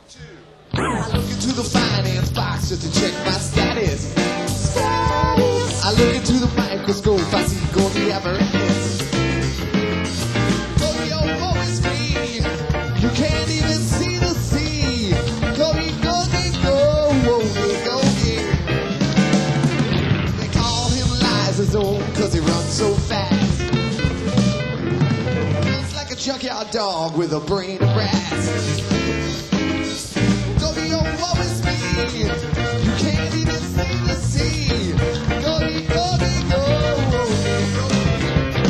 I look into the finance box just to check my status. I look into the microscope, I see Goldie Everett. Goldie, oh, woe is me. You can't even see the sea. Goldie, Goldie, go, Goldie, Goldie. They call him Lysozold cause he runs so fast. Runs like a junkyard dog with a brain of brass. Goldie, oh, woe is me. You can't even see the sea. Goldie, Goldie, go, Goldie, Goldie.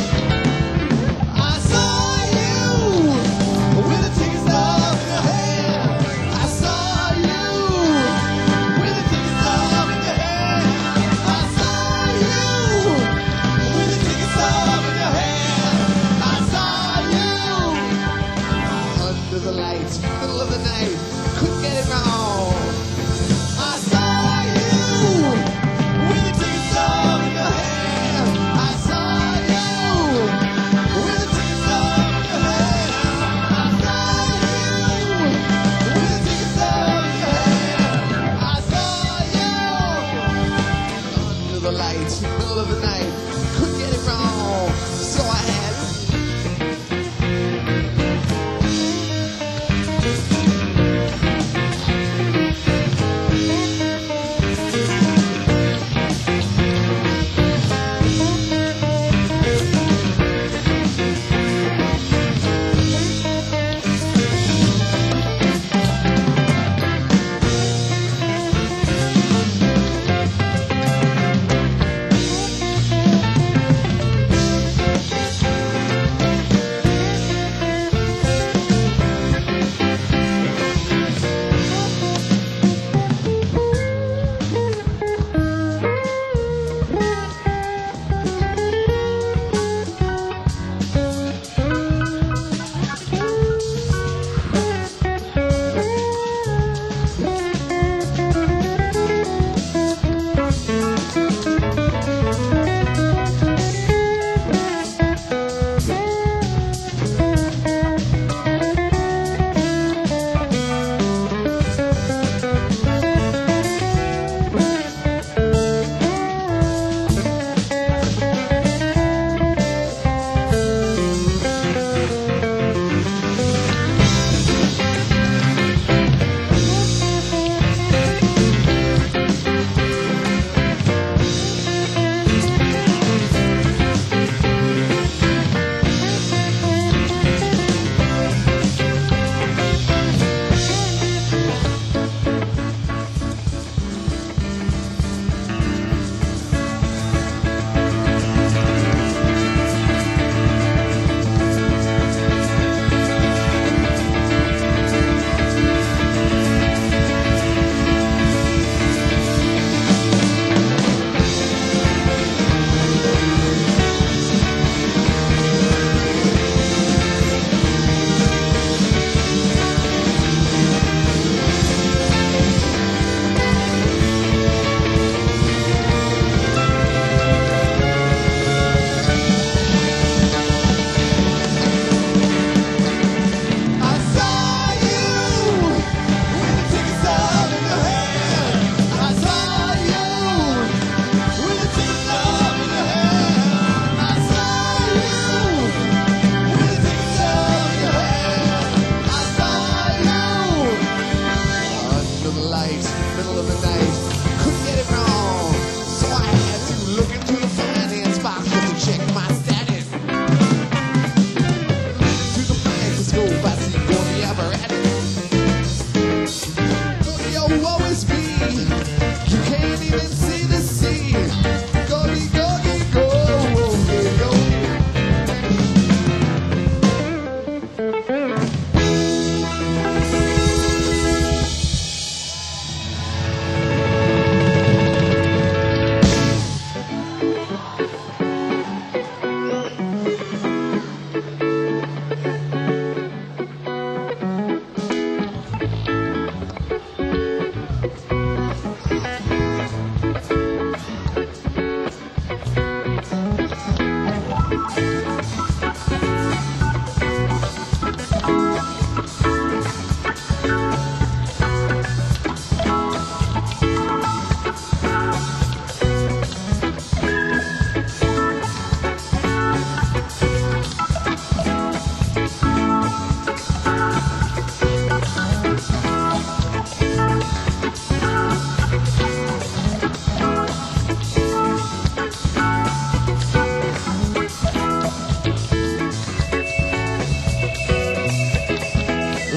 I saw you with a ticket stub in your hand. I saw you with a ticket stub in your hand. I saw you with a ticket stub in your hand. I saw you under the lights, middle of the night. Couldn't get it wrong. I saw you with a ticket stub in your hand. I saw you with a ticket stub in your hand. I saw you with a ticket stub in your hand. I saw you under the lights, middle of the night. Couldn't get it wrong, so I had.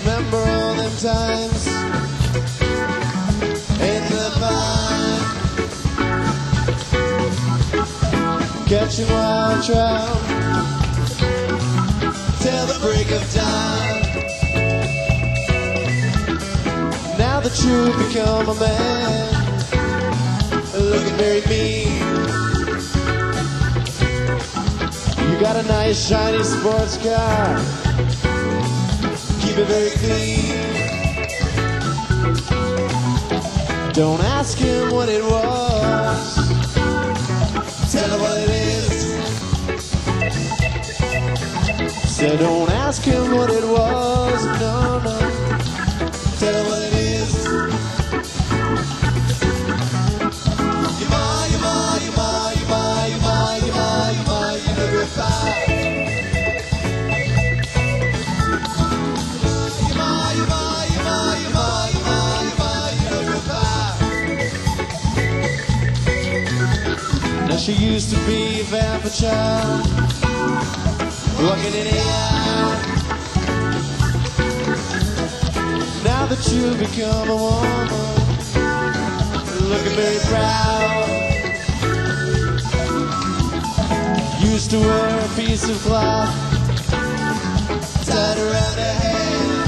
Remember all them times in the vine, catching wild trout till the break of dawn. Now that you've become a man, looking very mean. You got a nice shiny sports car, keep it very clean. Don't ask him what it was, tell him what it is. Said don't ask him what it was, no, no, tell him what it is. Now she used to be a vampire child, walking in the eye. Now that you've become a woman, looking very proud. Used to wear a piece of cloth tied around her head.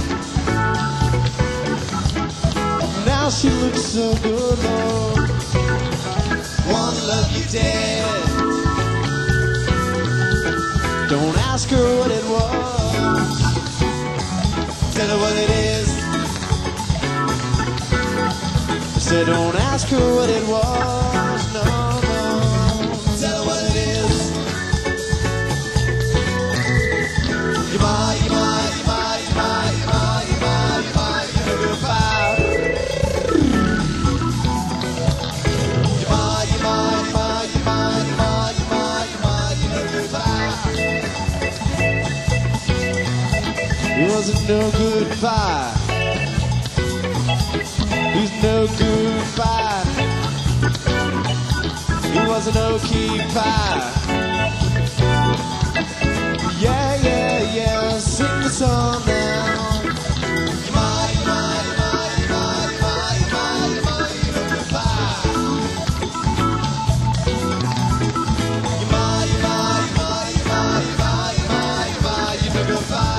Now she looks so good, Lord, wanna look you dead. Don't ask her what it was, tell her what it is. I said don't ask her what it was, no, no, tell her what it is. You might, you might, you might, you might, you might, you might, you might, you know you're fine. You might, you might, you might, you might, you might, you might, you might, you know you're fine. He wasn't no good pie. He's no good pie. He was an oaky pie. Yeah, yeah, yeah, sing the song now. You might, you might, you might, you might, you might, you might, you might, you know good pie. You might, you might, you might, you might, you might, you might, you might, you know good pie.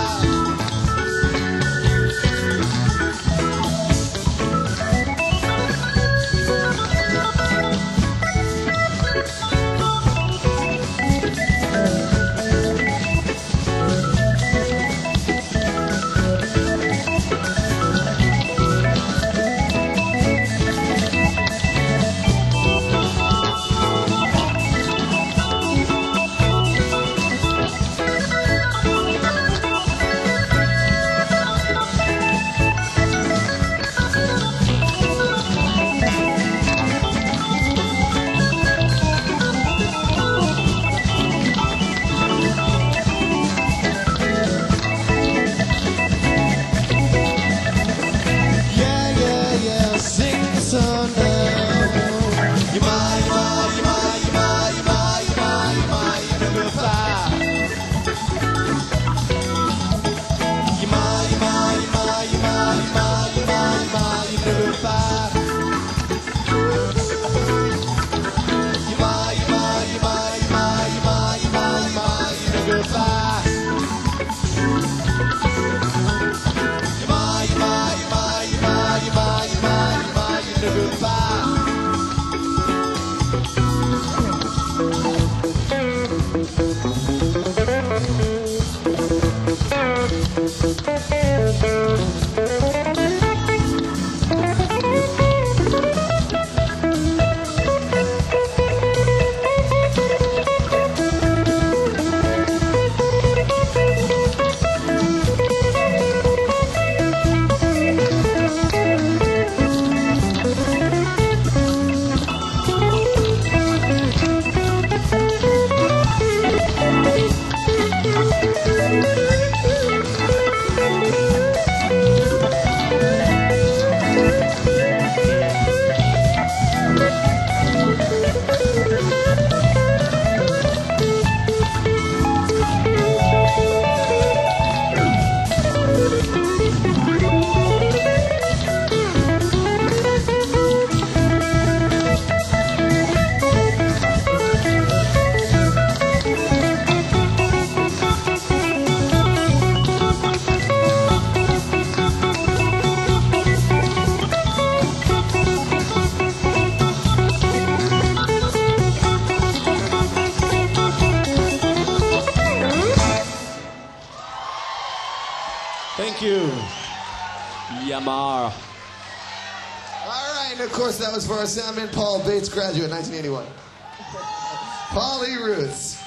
Yamar. All right, and of course that was for our soundman Paul Bates, graduate 1981. Paulie Roots.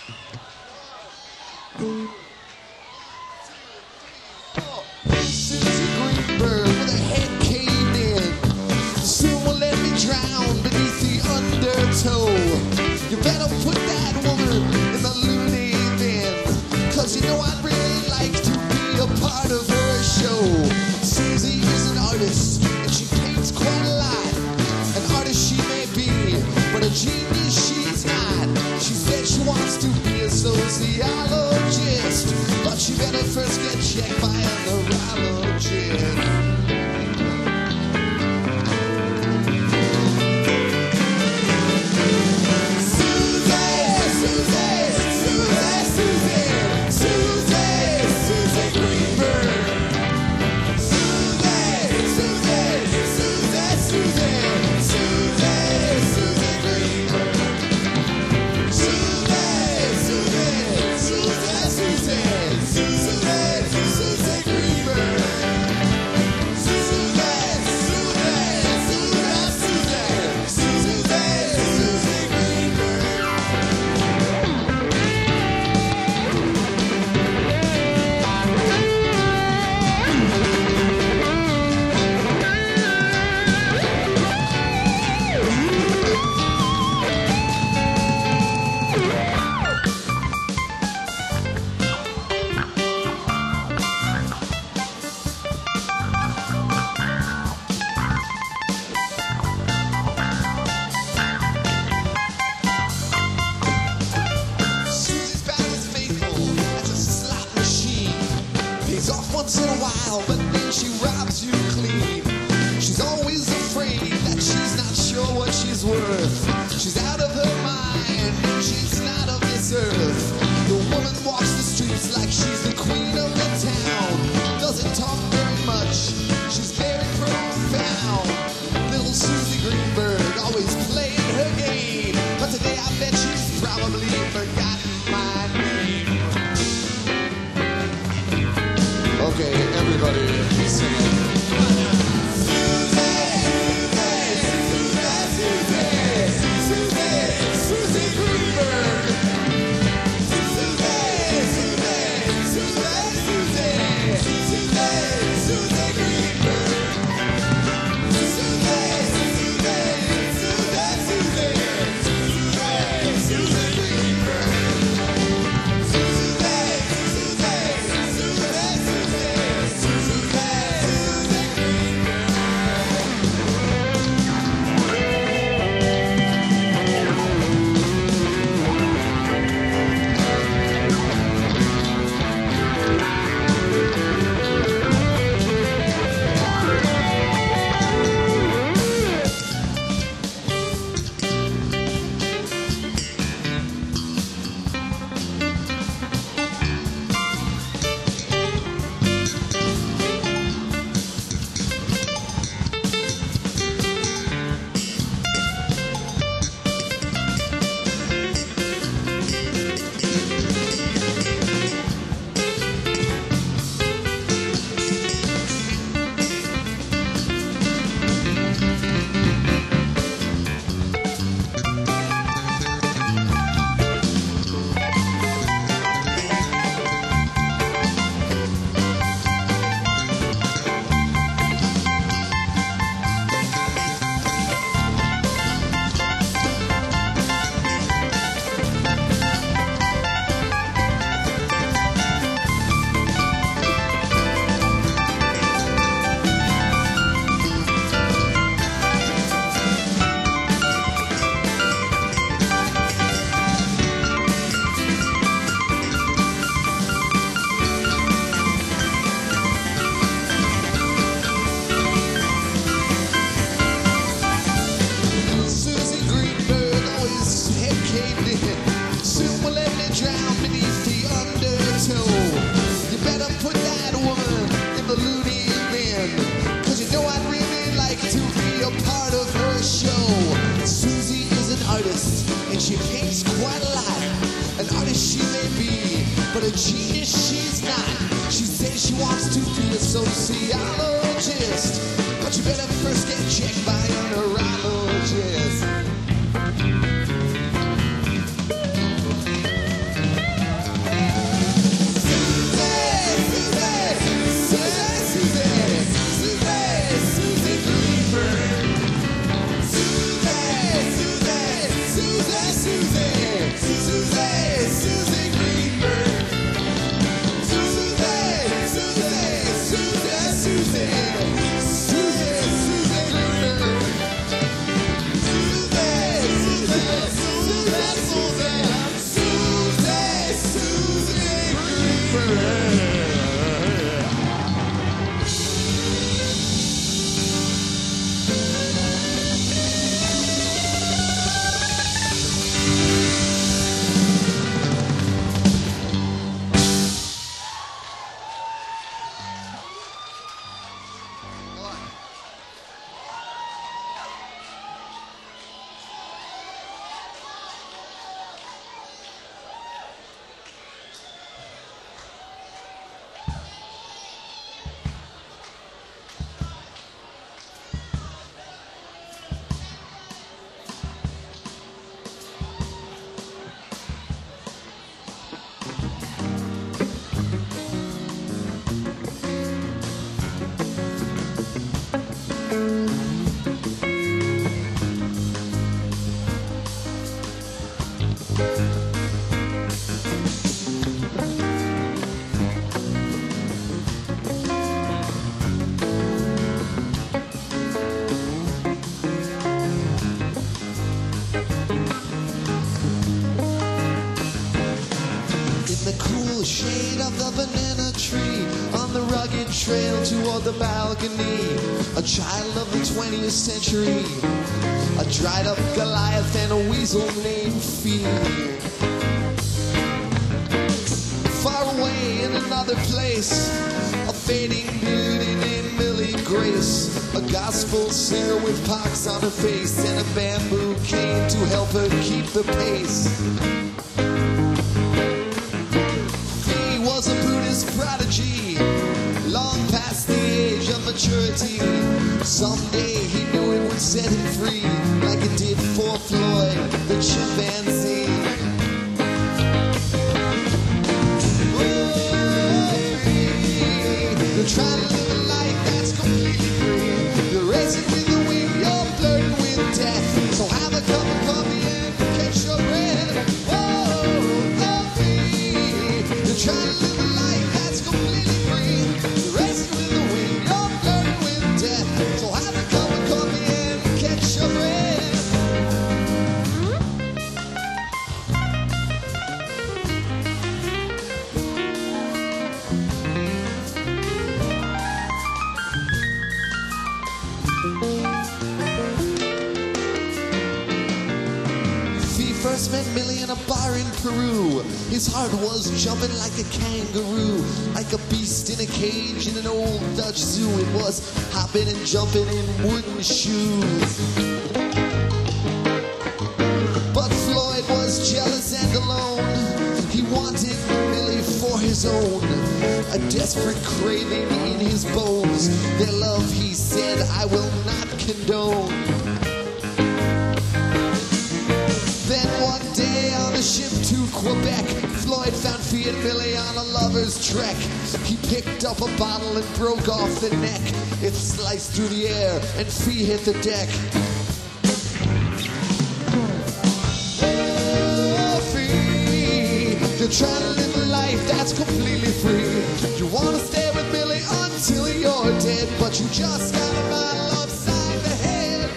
Susie Greenberg with her head caved in. Soon will let me drown beneath the undertow. You better put that woman in the loony bin, 'cause you know I'd really like to be a part of her show. Susie is an artist and she paints quite a lot. An artist she may be, but a genius she's not. She said she wants to be a sociologist, but she better first get checked by a neurologist. Once in a while, but then she robs you clean. She's always afraid that she's not sure what she's worth. She's out of her mind, she's not of this earth. The woman walks the streets like she's the queen of the town. Doesn't talk very much, she's very profound. Little Susie Greenberg always playing her game, but today I bet she's probably forgotten my name. Okay, everybody sing it. Susie Greenberg. She paints quite a lot. An artist she may be, but a genius she's not. She says she wants to be a sociologist, but you better first get checked by a neurologist. the cool shade of the banana tree, on the rugged trail toward the balcony, a child of the 20th century, a dried up Goliath and a weasel named Fee. Far away in another place, a fading beauty named Millie Grace, a gospel singer with pox on her face and a bamboo cane to help her keep the pace. He was a Buddhist prodigy, long past the age of maturity. Someday he knew it would set him free, like it did for Floyd, the chimpanzee. You're trying to live a life that's completely free. You're racing with the wind, you're flirting with death. So have a cup of coffee and catch your breath. Whoa, free. You're trying to live a life that's completely free. You're racing with the wind, you're flirting with death. So have a cup of coffee and catch your breath. First met Millie in a bar in Peru. His heart was jumping like a kangaroo, like a beast in a cage in an old Dutch zoo. It was hopping and jumping in wooden shoes. But Floyd was jealous and alone. He wanted Millie for his own, a desperate craving in his bones. Their love, he said, I will not condone. Then one day on a ship to Quebec, Floyd found Fee and Millie on a lover's trek. He picked up a bottle and broke off the neck. It sliced through the air and Fee hit the deck. Oh, Fee, you're trying to live a life that's completely free. You want to stay with Millie until you're dead, but you just got a bottle upside the head.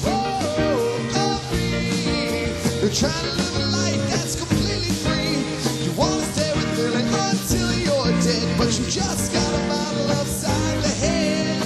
You're trying to live a life that's completely free. You want to stay with Millie until you're dead, but you just got a bottle upside the head.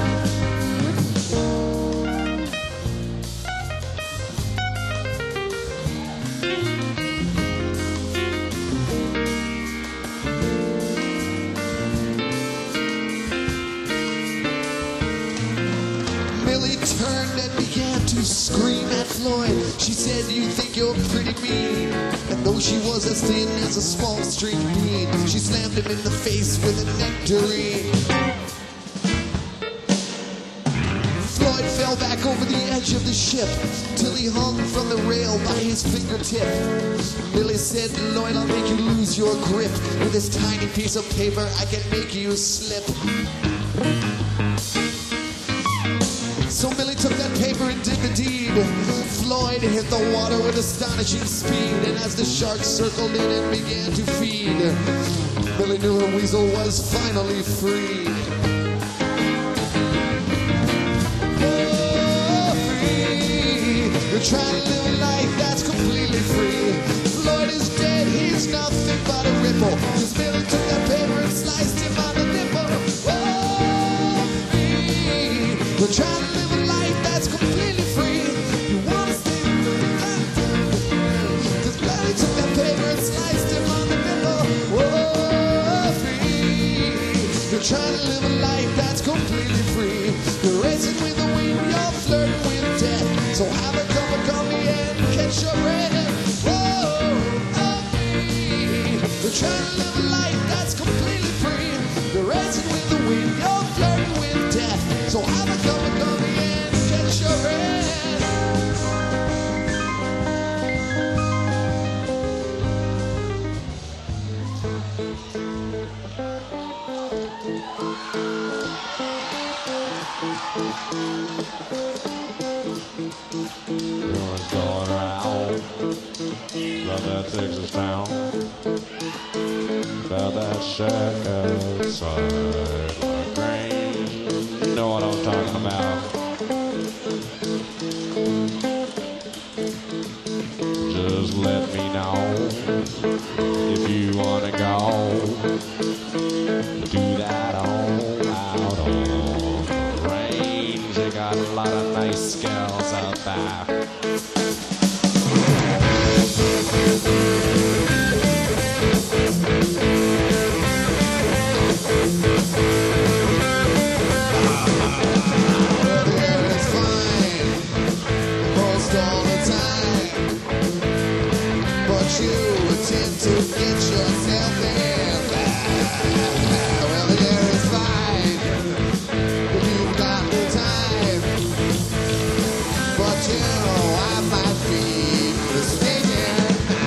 Millie turned and began to scream at Floyd. She said, you think you're pretty mean. And though she was as thin as a small string bean, she slammed him in the face with a nectarine. Floyd fell back over the edge of the ship till he hung from the rail by his fingertip. Millie said, Lloyd, I'll make you lose your grip. With this tiny piece of paper, I can make you slip. So Millie took that paper and did the deed. Floyd hit the water with astonishing speed, and as the shark circled in and began to feed, Millie knew her weasel was finally free. Oh, free. You're trying to live a life that's completely free. Floyd is dead, he's nothing but a ripple. Cause Millie took that paper and sliced him on the nipple. Oh, free. You're trying to live a life that's completely free. You wanna stay with me? Cause Millie took that paper and sliced him on the nipple. Oh, free. You're trying to live a life that's completely free. You're racing with the wind, you're flirting with death. So have a cup of coffee and catch your breath. Oh, free. You're trying to live a life that's completely free. You're racing with the wind, you're flirting with death. So have a cup of coffee and catch your breath. What's going around? Love that Texas town. About that shack outside my grave. You know what I'm talking about. Just let me know if you wanna Bye. Well, the air is fine most all the time, but you tend to get yourself in. Well, the air is fine if you've got the time, but you know I might be mistaken.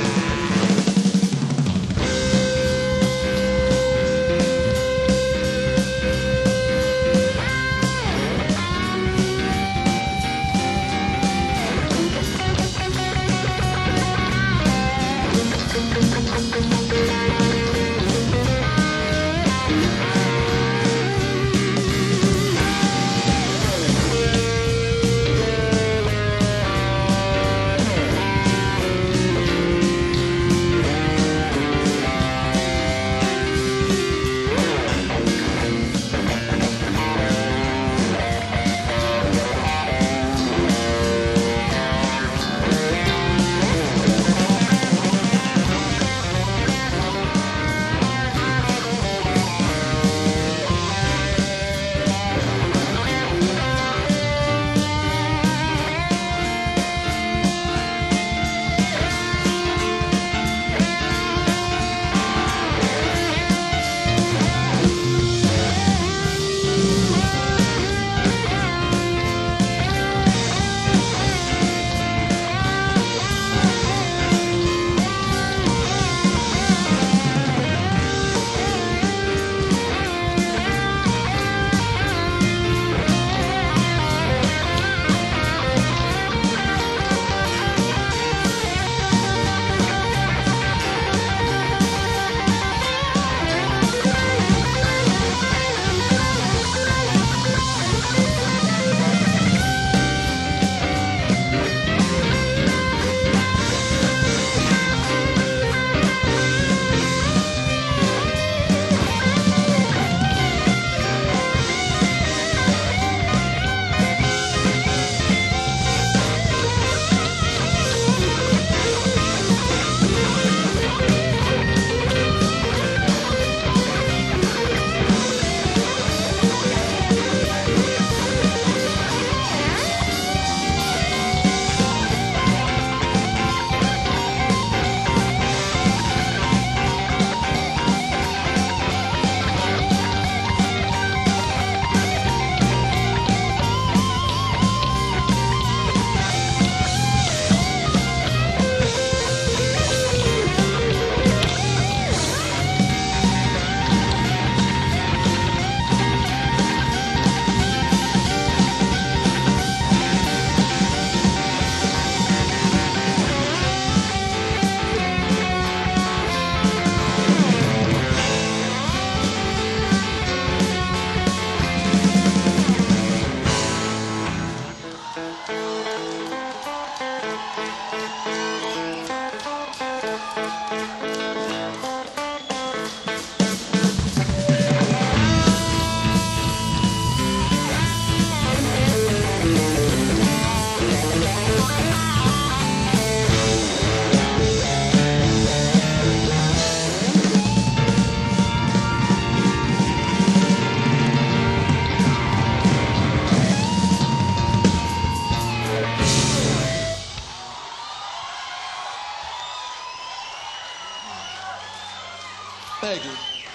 Thank you.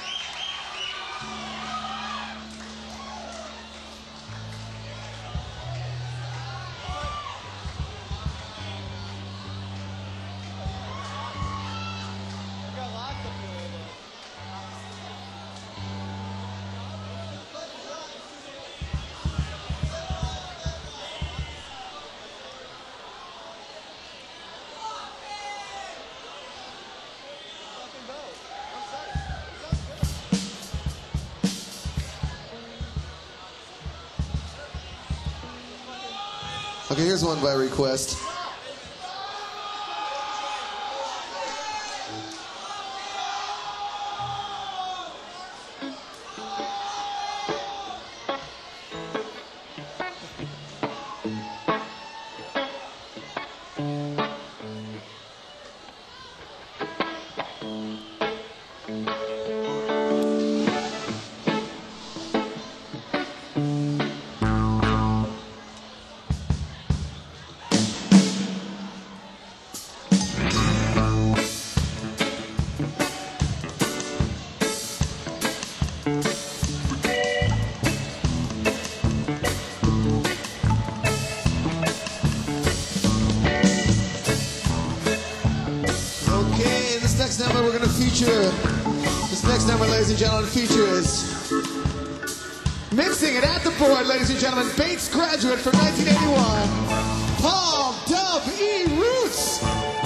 Okay, here's one by request. we're gonna feature this next number, ladies and gentlemen, features mixing it at the board, ladies and gentlemen, Bates graduate from 1981, Paul Dub E. Roots.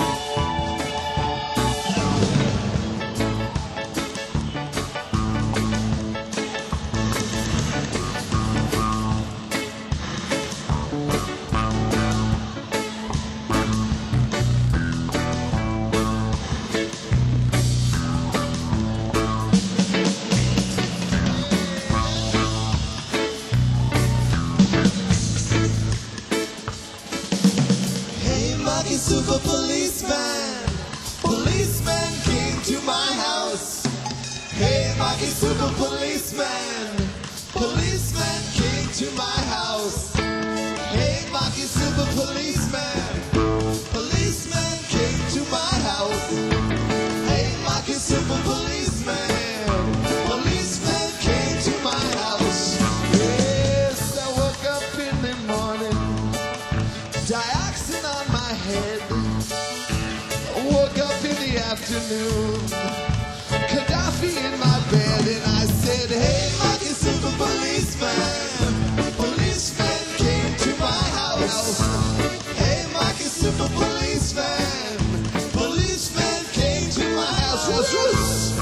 Super policeman, policeman came to my house. Hey, Mikey, super policeman, policeman came to my house. Hey, Mikey, super policeman, policeman came to my house. Hey, Mikey, super policeman, policeman came to my house. Yes, I woke up in the morning, dioxin on my head. Woke up in the afternoon, Gaddafi in my bed, and I said, hey, Mikey, super policeman, policeman came to my house. Hey, Mikey, super policeman, policeman came to my house. Who's this?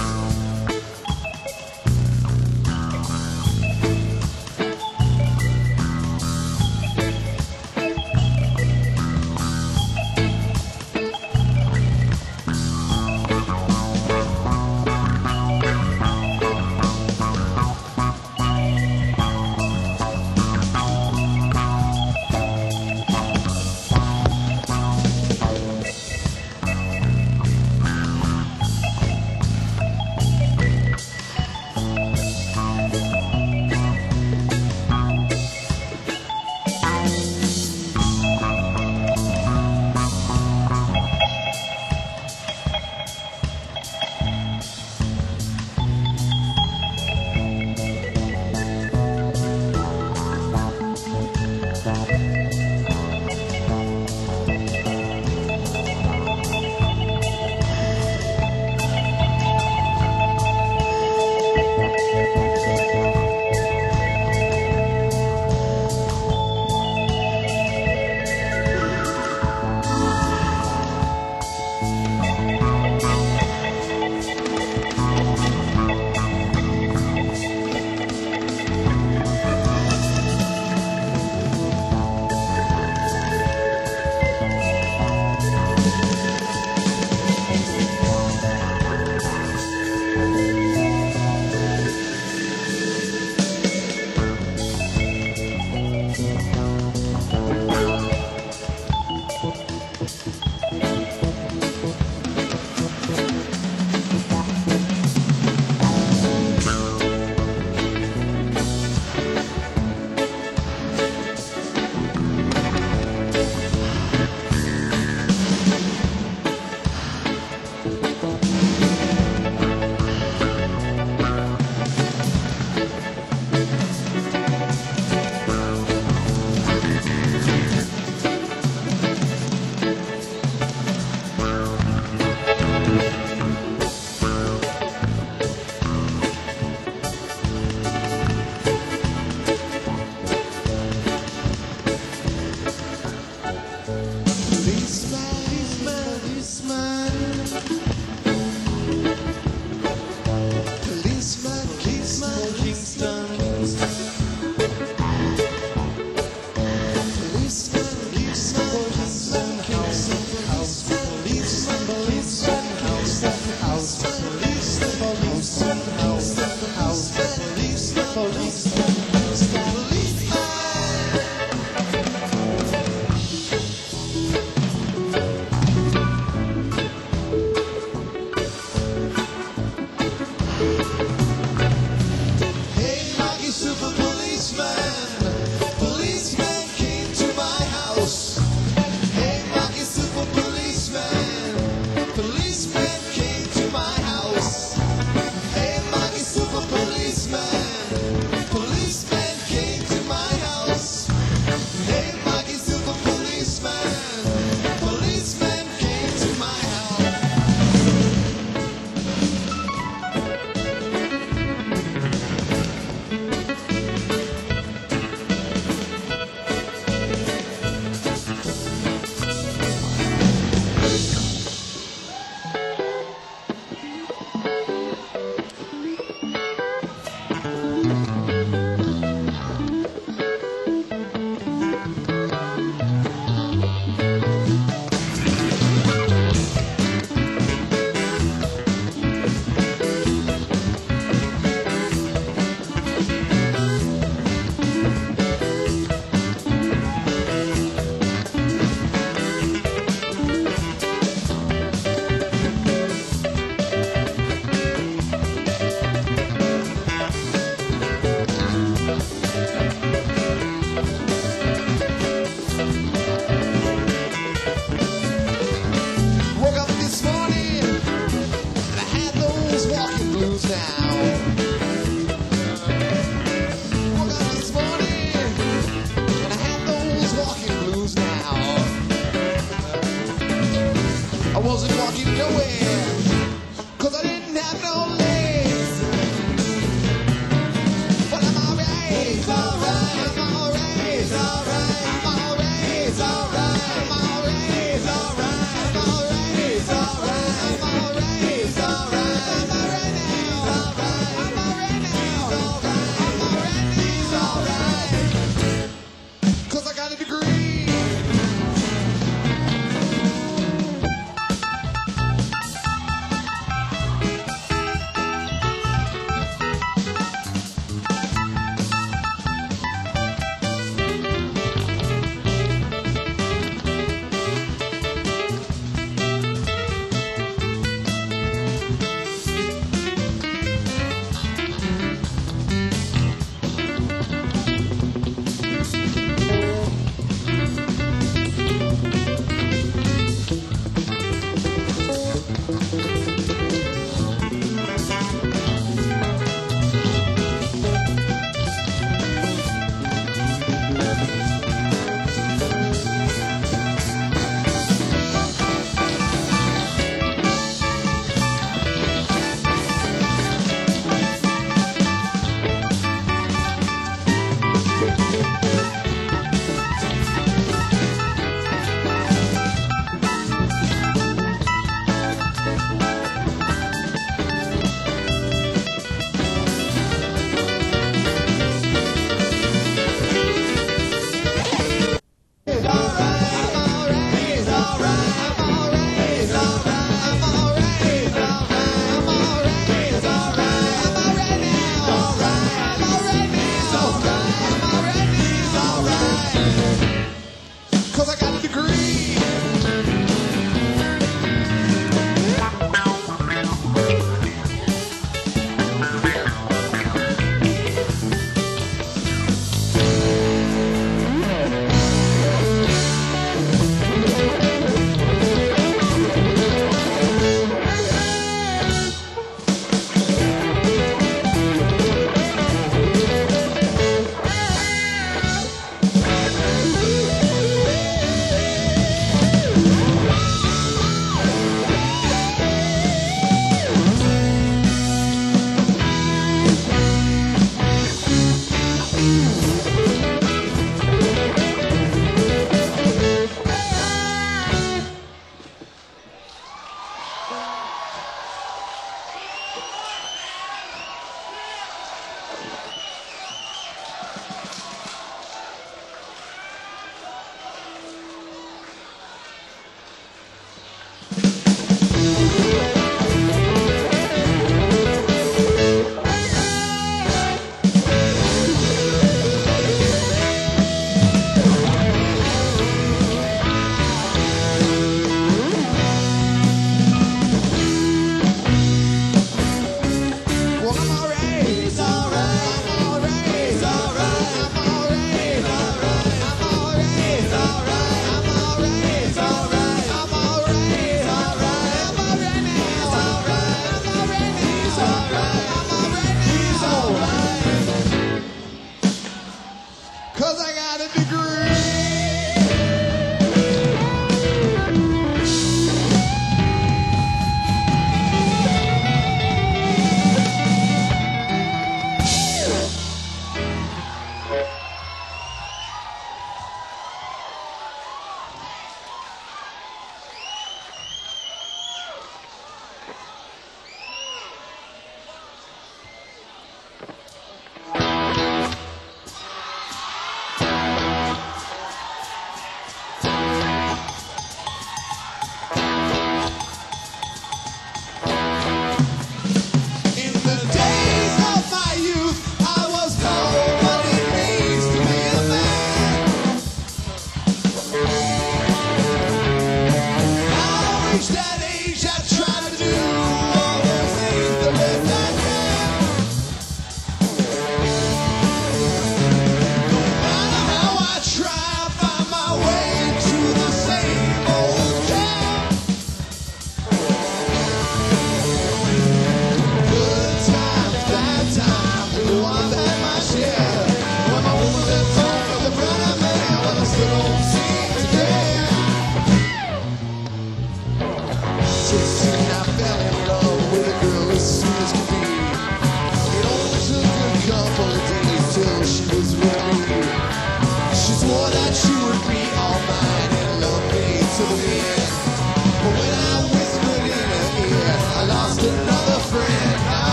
Policeman came to my house. Hey, those walking blues now. Woke up this morning and I had those walking blues now. I wasn't walking nowhere, 'cause I didn't have no legs. But I'm alright, it's alright, I'm alright, it's alright, I'm alright, it's alright, I'm alright, it's alright, I'm alright, it's alright, I'm alright, it's alright, I'm alright now, I'm alright now, I'm alright, it's alright, 'cause I got a degree.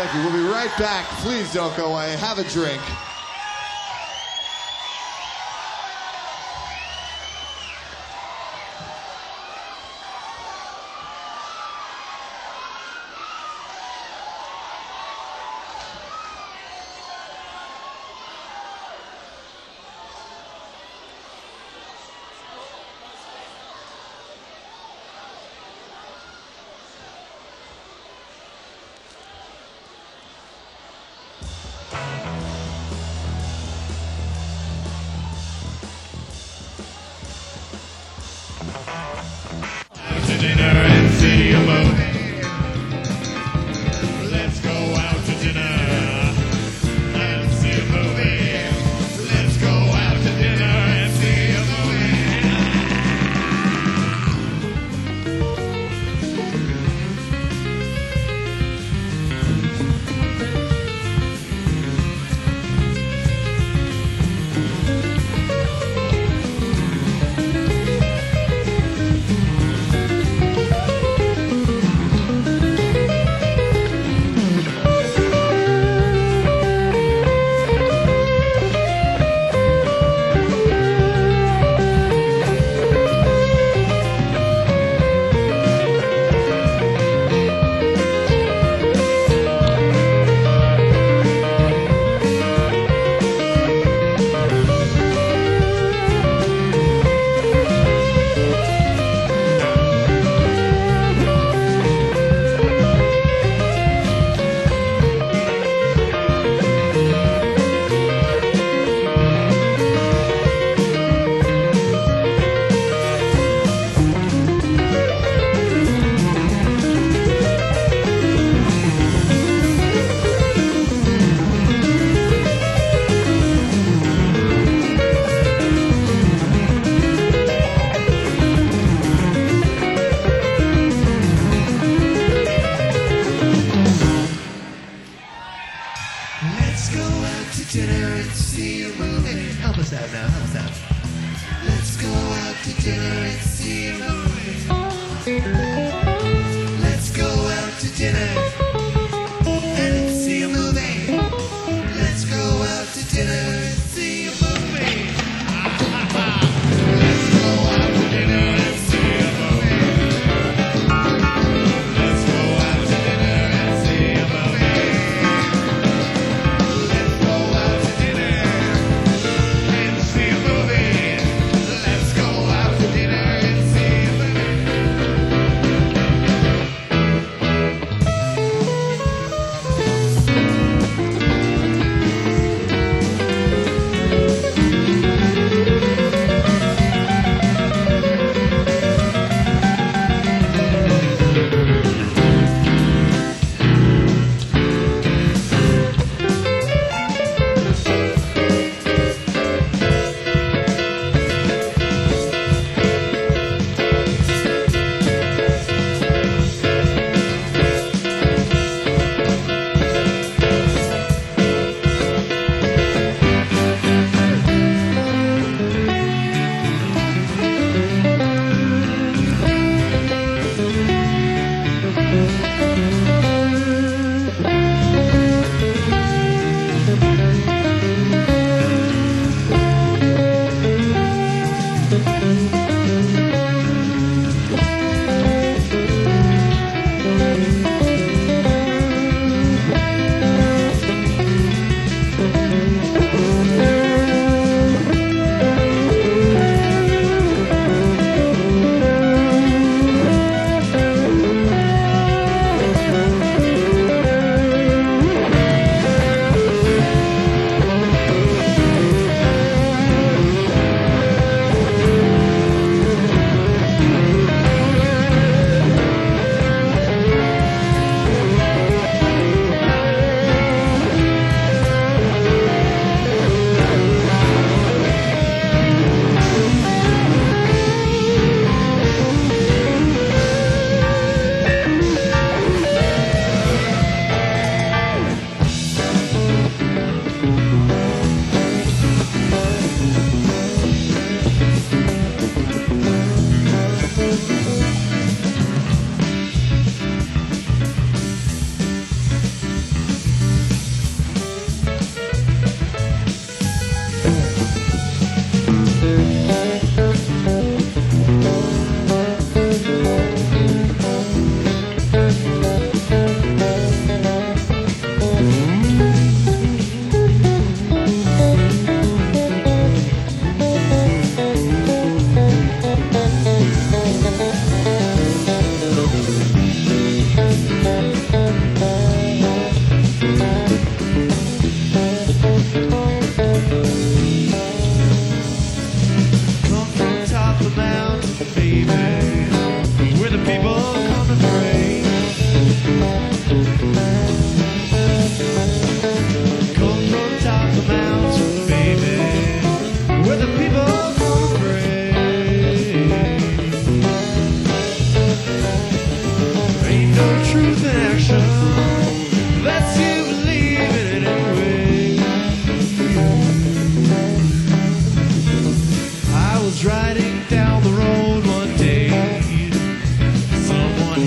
Thank you. We'll be right back. Please don't go away. Have a drink.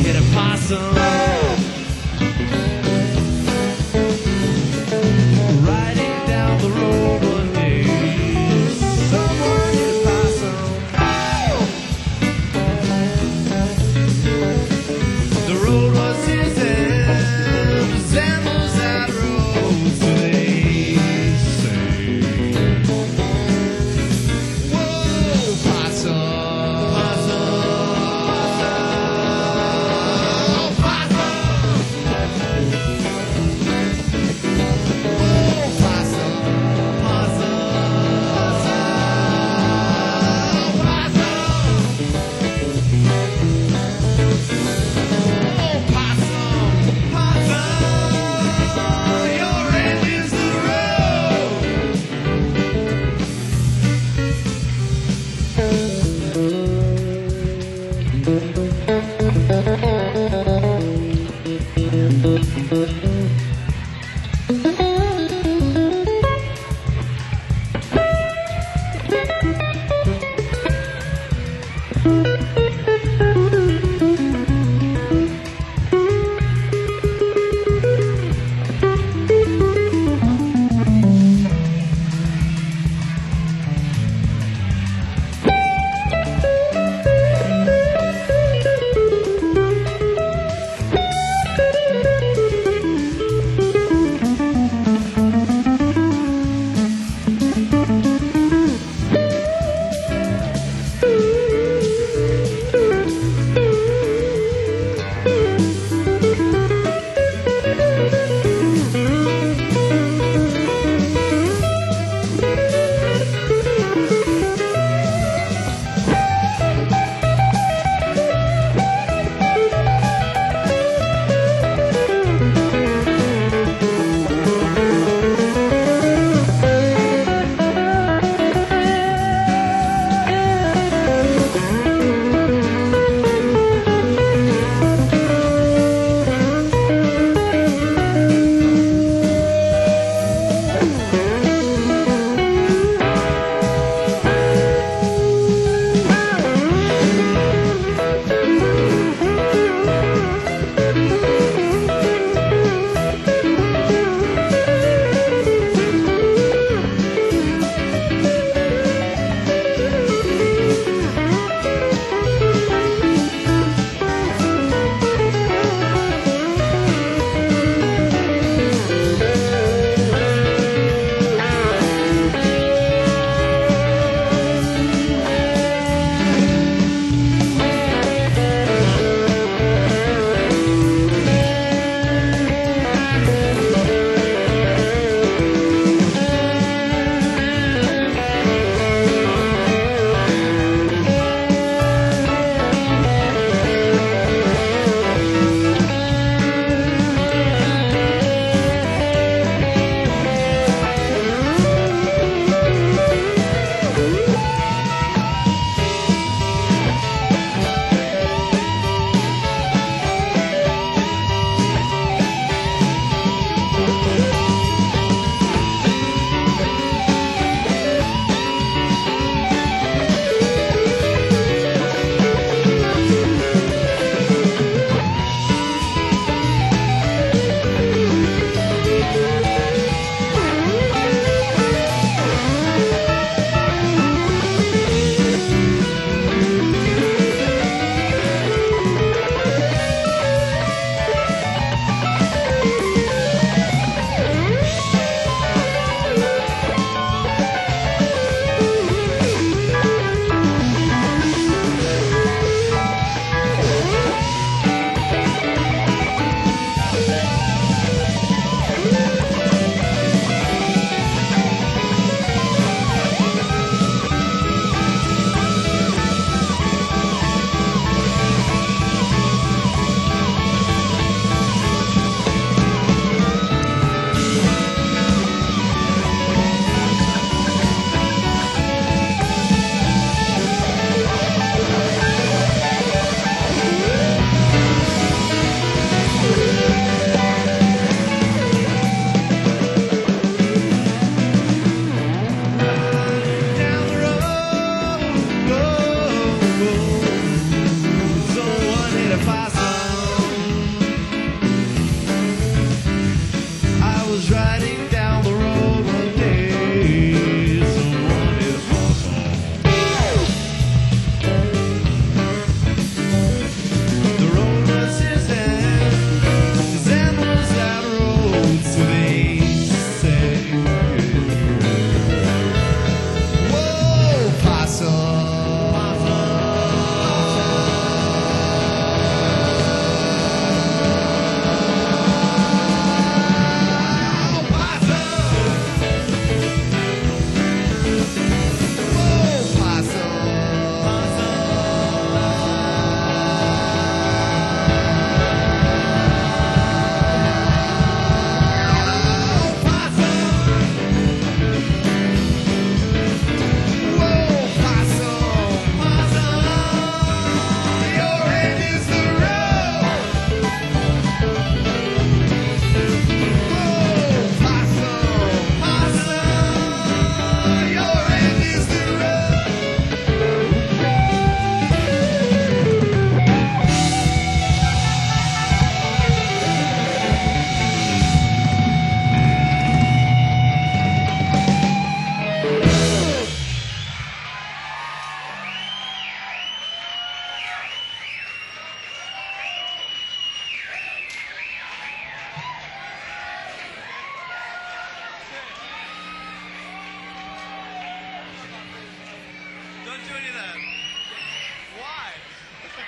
hit a possum. Riding down the road one day, someone hit a possum. The road was his end, resembles that road, so they say. Whoa, possum, possum, possum.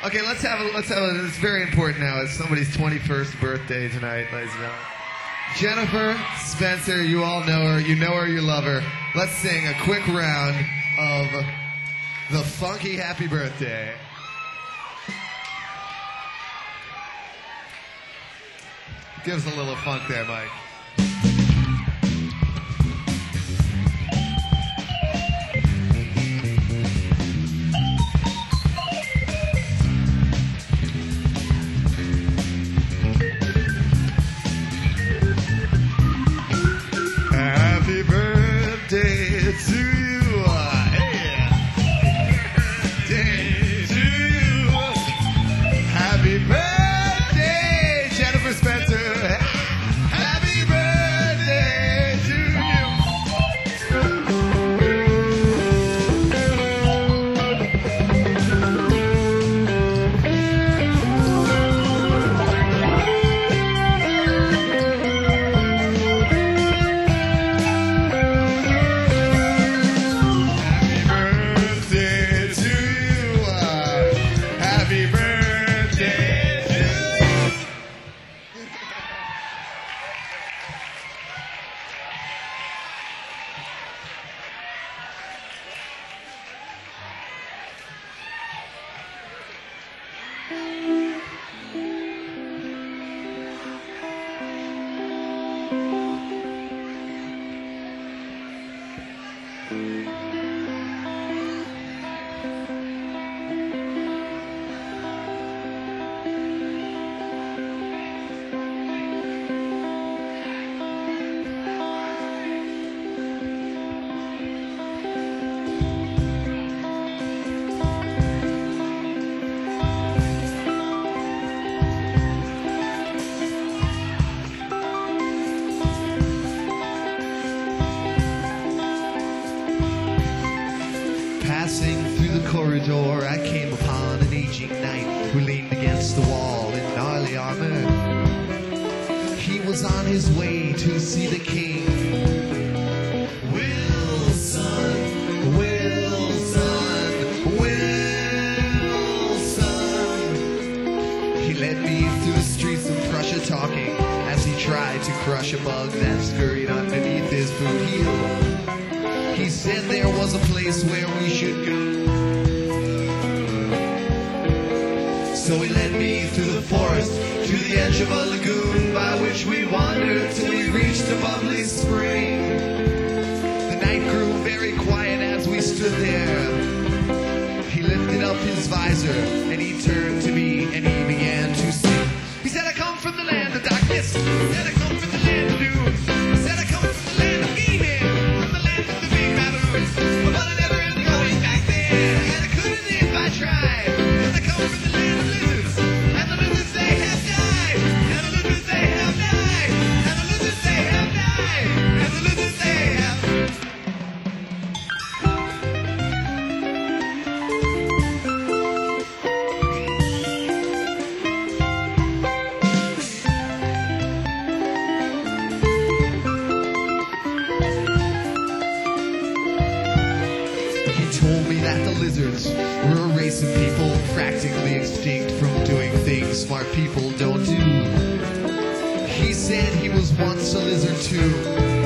Okay, let's have a. It's very important now. It's somebody's 21st birthday tonight, ladies and gentlemen. Jennifer Spencer, you all know her. You know her, you love her. Let's sing a quick round of the funky happy birthday. Give us a little funk there, Mike. Happy birthday to you. Hey. Birthday to you. Happy birthday, Jennifer Spencer. Happy birthday to Passing through the corridor, I came upon an aging knight who leaned against the wall in gnarly armor. He was on his way to see the king. Wilson, Wilson, Wilson. He led me through the streets of Prussia talking as he tried to crush a bug that scurried underneath his boot heel. He said there was a place where we should go. So he led me through the forest to the edge of a lagoon by which we wandered till we reached a bubbly spring. The night grew very quiet as we stood there. He lifted up his visor and he turned to me and he began to sing. He said, I come from the land of darkness. He said, I come from the land of doom. He said, I come from the land of gaming. From the land of the big baboons. But I never am going back there. And I couldn't if I tried. And I come from the land of lizards. And the lizards they have died. And the lizards they have died. And the lizards they have died. And the lizards they have. He told me that the lizards were a race of people practically extinct from doing things smart people don't do. He said he was once a lizard too.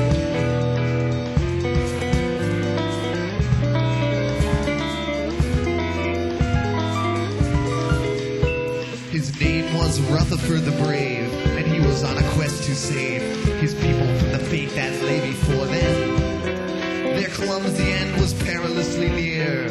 His name was Rutherford the Brave, and he was on a quest to save his people from the fate that lay before them. Their clumsy end was perilously near.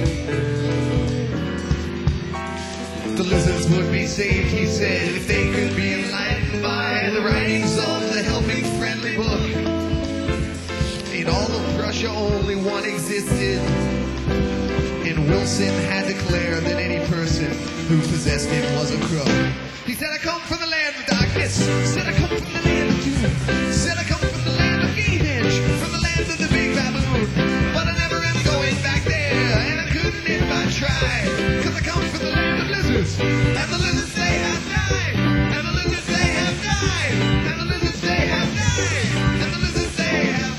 The lizards would be saved, he said, if they could be enlightened by the writings of the helping friendly book. In all of Prussia only one existed, and Wilson had declared that any person who possessed him was a crook. He said, I come from the land of darkness. Said, I come from the land of doom. Said, I come from the land of Gamehenge, from the land of the big baboon. But I never am going back there, and I couldn't if I tried. Cause I come from the land of lizards, and the lizards they have died. And the lizards they have died. And the lizards they have died. And the lizards they have.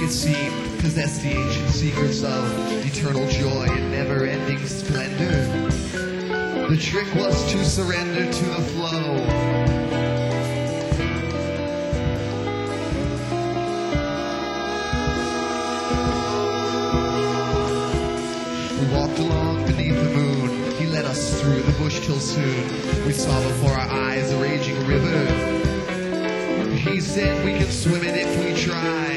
it seemed, possessed the ancient secrets of eternal joy and never-ending splendor. The trick was to surrender to the flow. We walked along beneath the moon. He led us through the bush till soon we saw before our eyes a raging river. He said we can swim it if we try.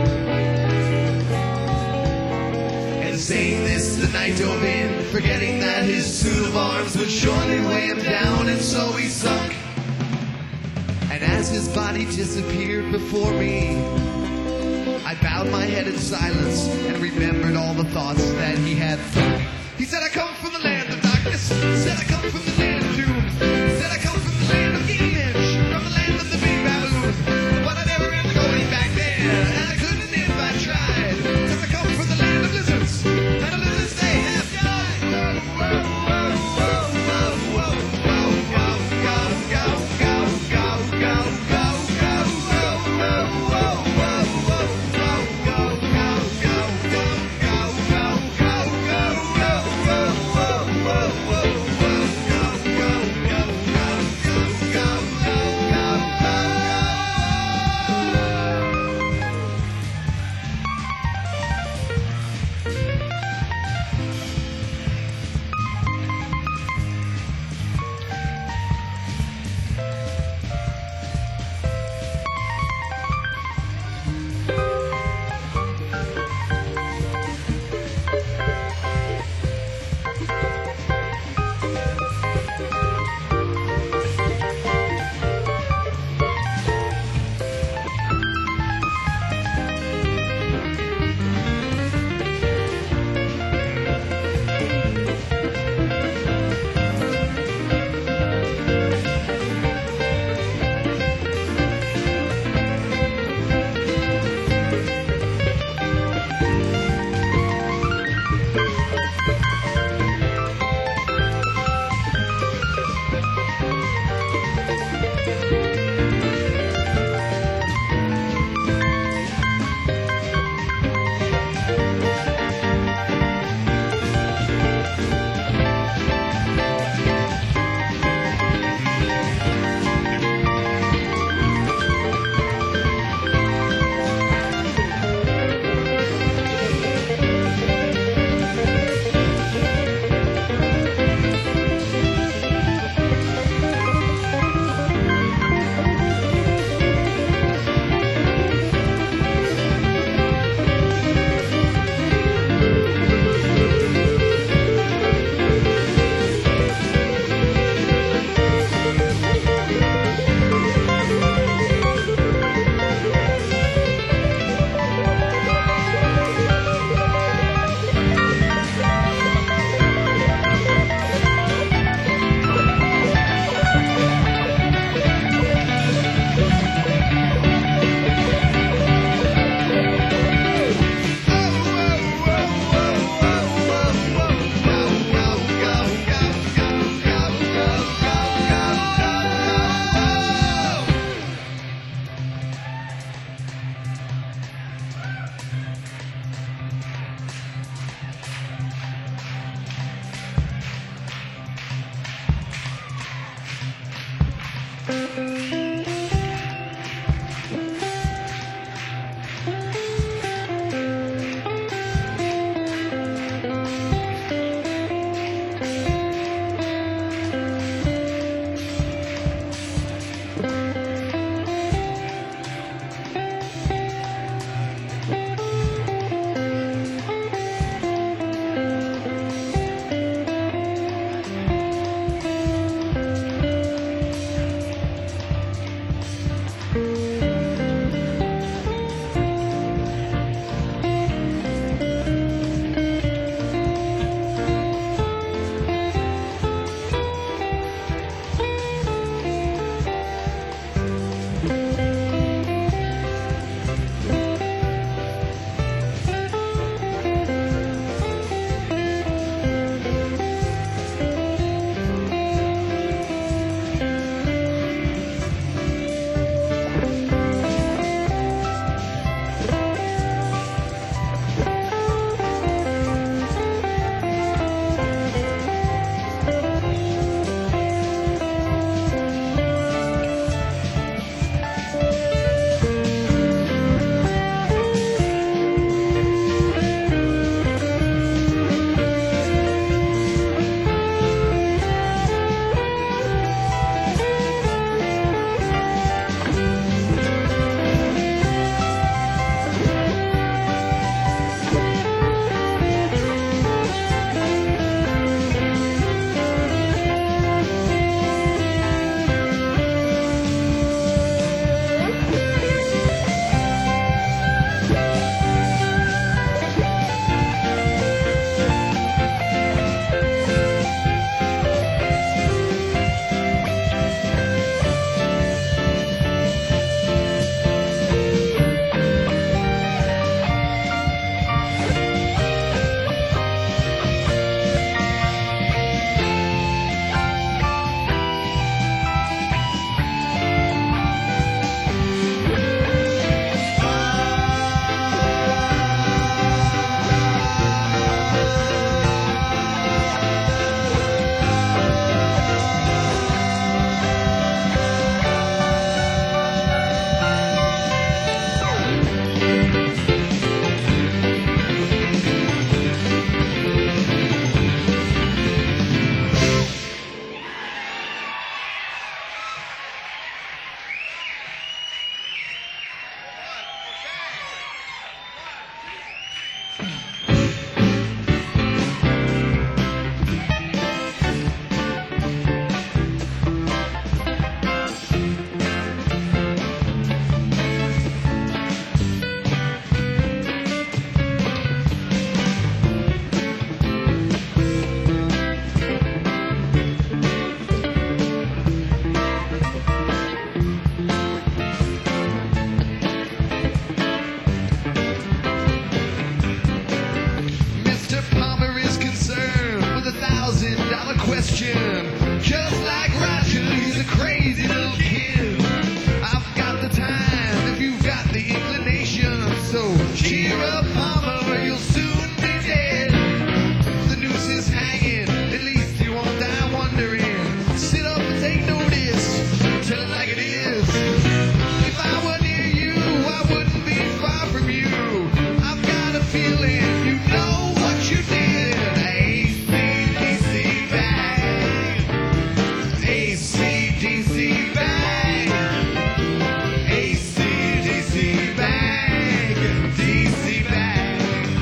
And saying this, the night dove in, forgetting that his suit of arms would surely weigh him down, and so he sunk. And as his body disappeared before me, I bowed my head in silence and remembered all the thoughts that he had thought. He said, I come from the land of darkness. Said, I come from the land of doom. Said, I come from the land of Gilgamesh, from the land of the big baboon. But I never ended up going back there, and I couldn't if I tried. Cause I come from the land of lizards, and the lizards, they have died. Christian, just like Roger, he's a crazy little kid. I've got the time if you've got the inclination, so cheer up, mama, or you'll soon be dead. The noose is hanging, at least you won't die wondering. Sit up and take notice, tell it like it is. If I were near you, I wouldn't be far from you. I've got a feeling you know what you did. AC/DC bang, AC/DC bang, AC/DC bang, DC bang,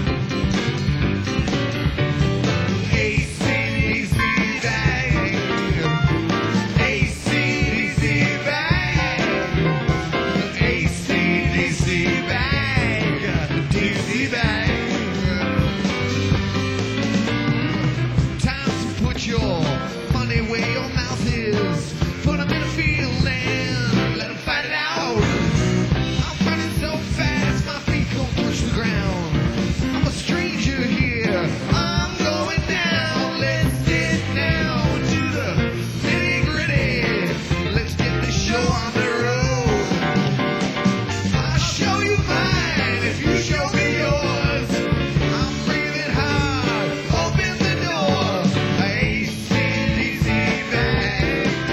AC/DC bang, AC/DC bang, AC/DC bang, DC bang. Time to put your money where your mouth is. Put 'em in a field and let 'em fight it out. I'm running so fast, my feet gon' push the ground. I'm a stranger here, I'm going down. Let's get down to the nitty-gritty. Let's get this show on the road. I'll show you mine if you show me yours. I'm breathing hard, open the door. AC/DC bang,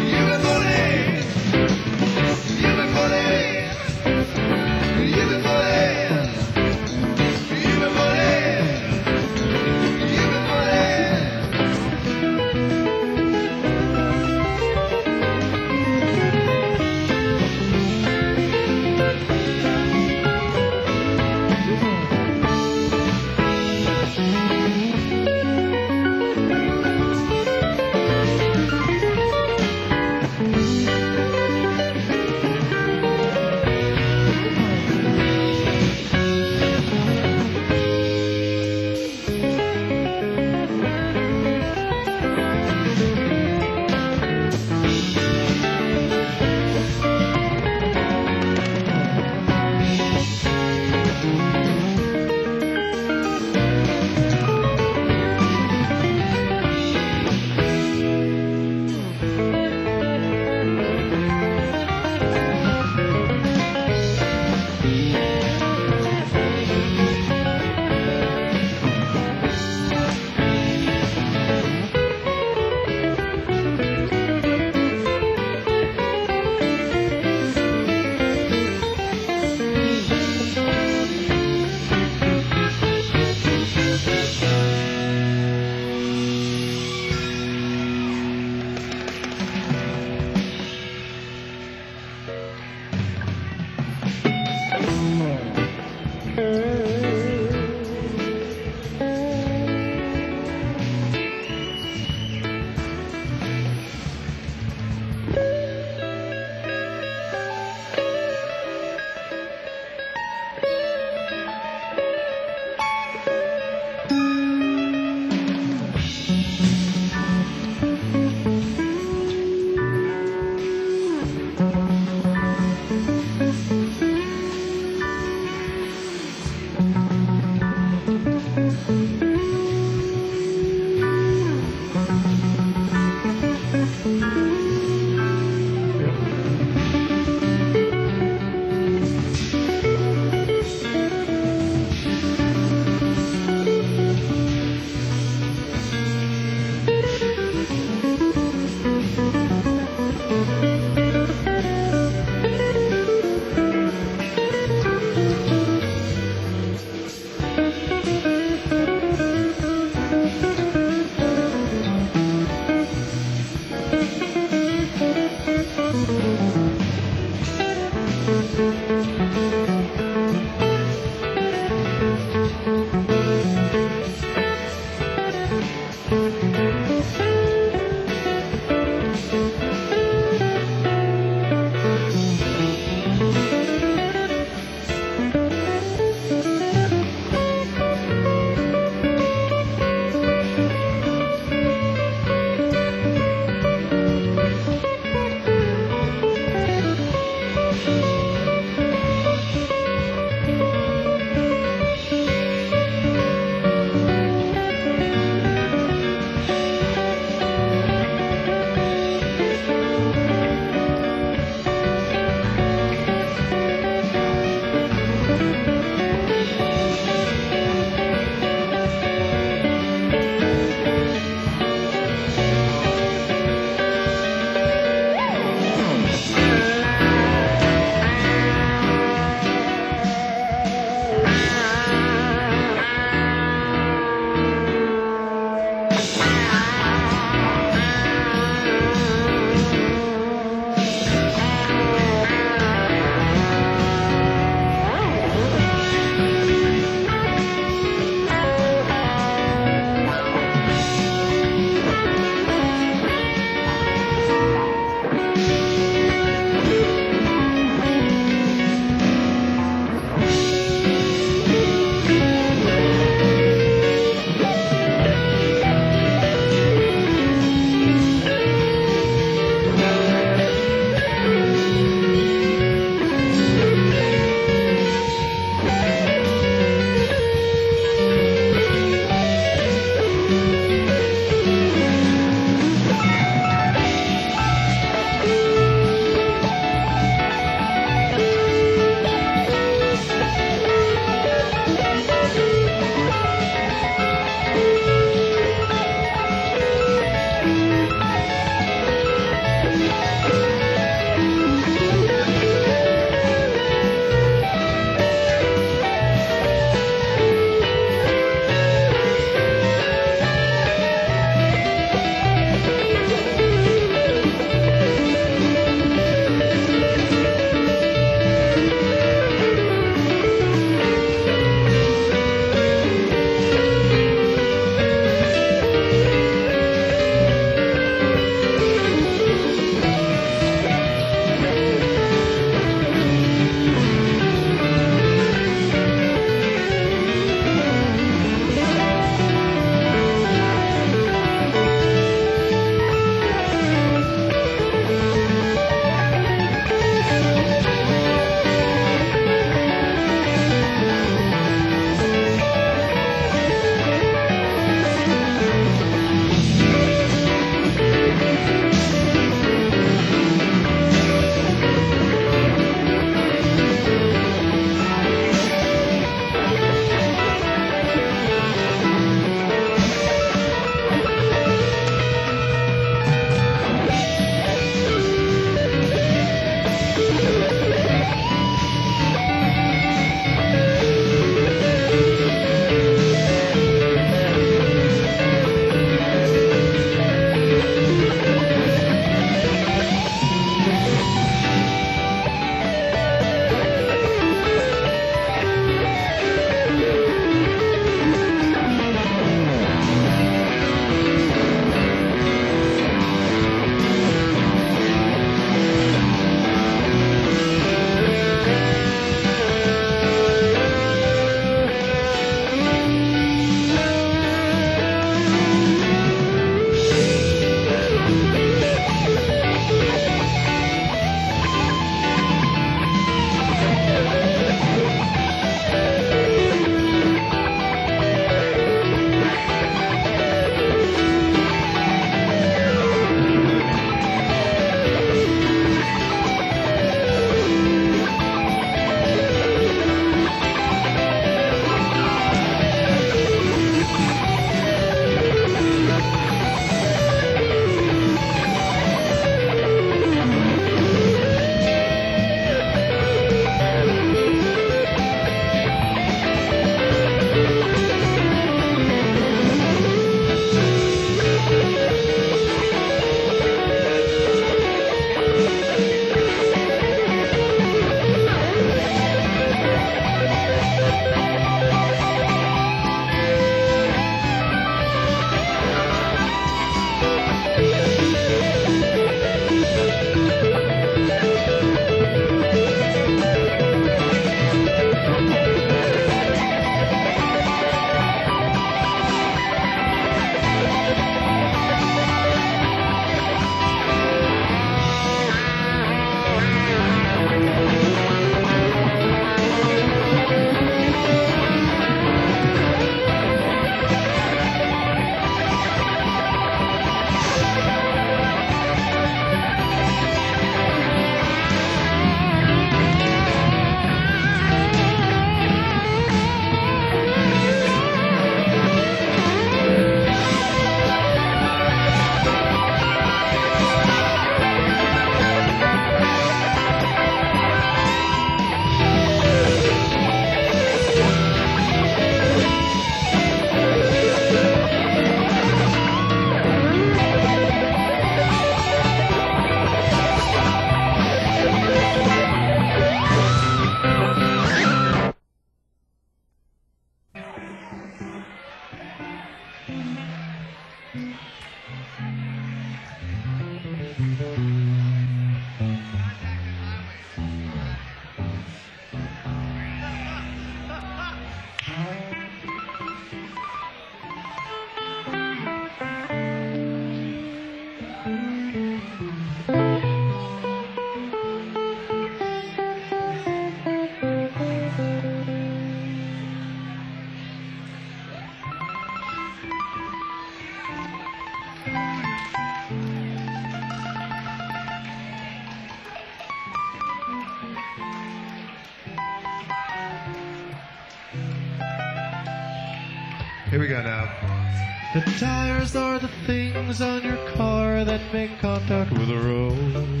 Here we go now. The tires are the things on your car that make contact with the road.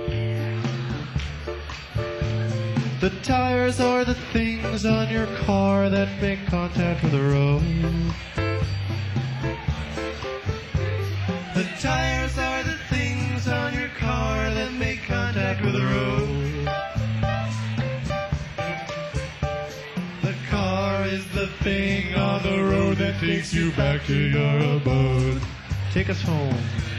The tires are the things on your car that make contact with the road. The tires are the things on your car that make contact with the road. The car is the thing on the road that takes you back to your abode. Take us home.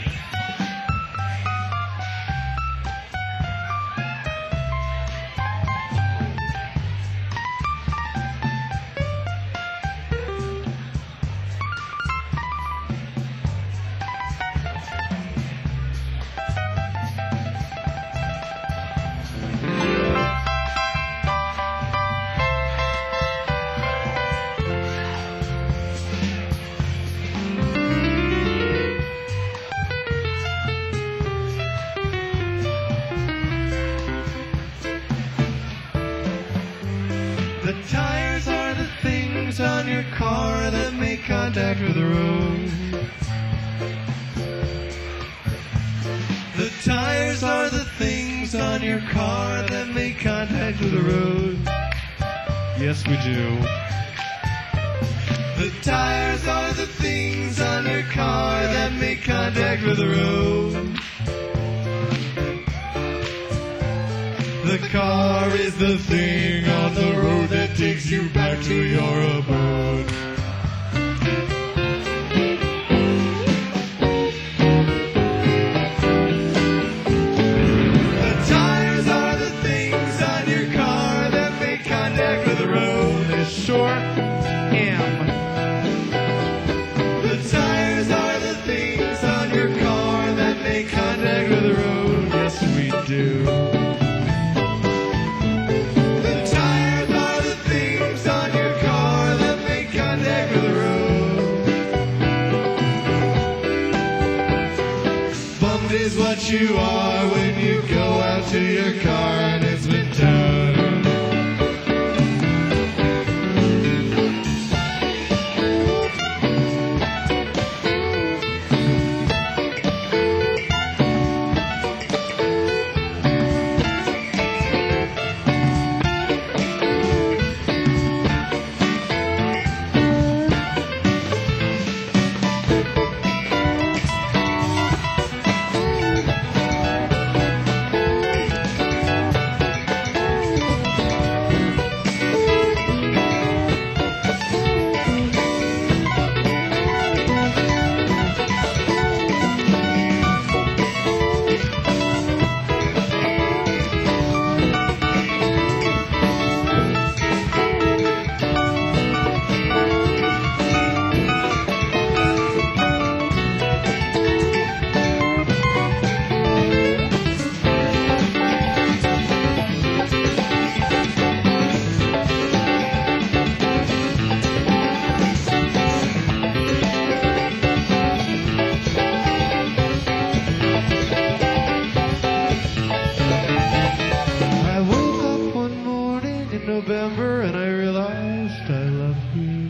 The tires are the things on your car that make contact with the road. The tires are the things on your car that make contact with the road. Yes, we do. The tires are the things on your car that make contact with the road. The car is the thing on the road that takes you back to your abode. The tires are the things on your car that make contact with the road. They sure am. The tires are the things on your car that make contact with the road. Yes, we do. Is what you are when you go out to your car and it's been towed. November and I realized I love you.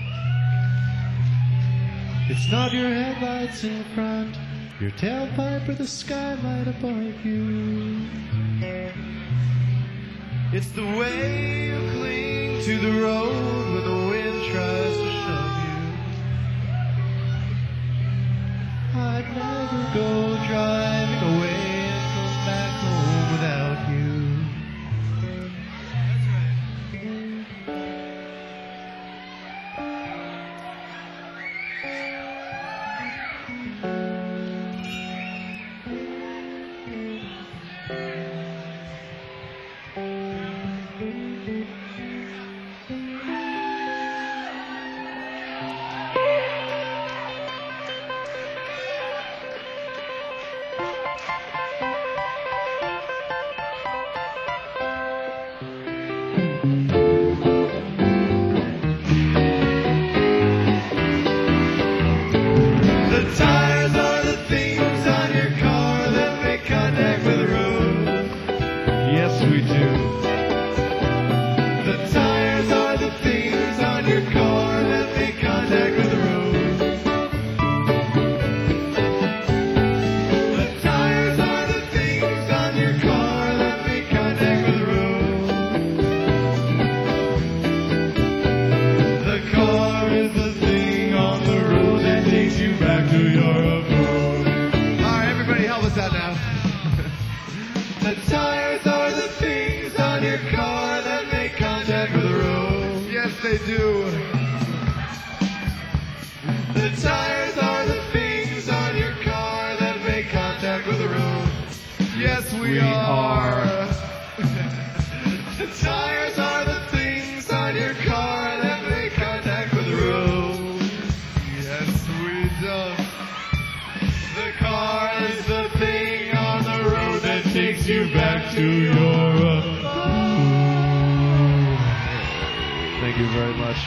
It's not your headlights in front, your tailpipe or the skylight above you. It's the way you cling to the road when the wind tries to shove you. I'd never go driving away and come back home without you. they do. The tires are the things on your car that make contact with the road. Yes, we are. The tires are the things on your car that make contact with the road. Yes, we do. The car is the thing on the road that takes you back to your Thank you very much.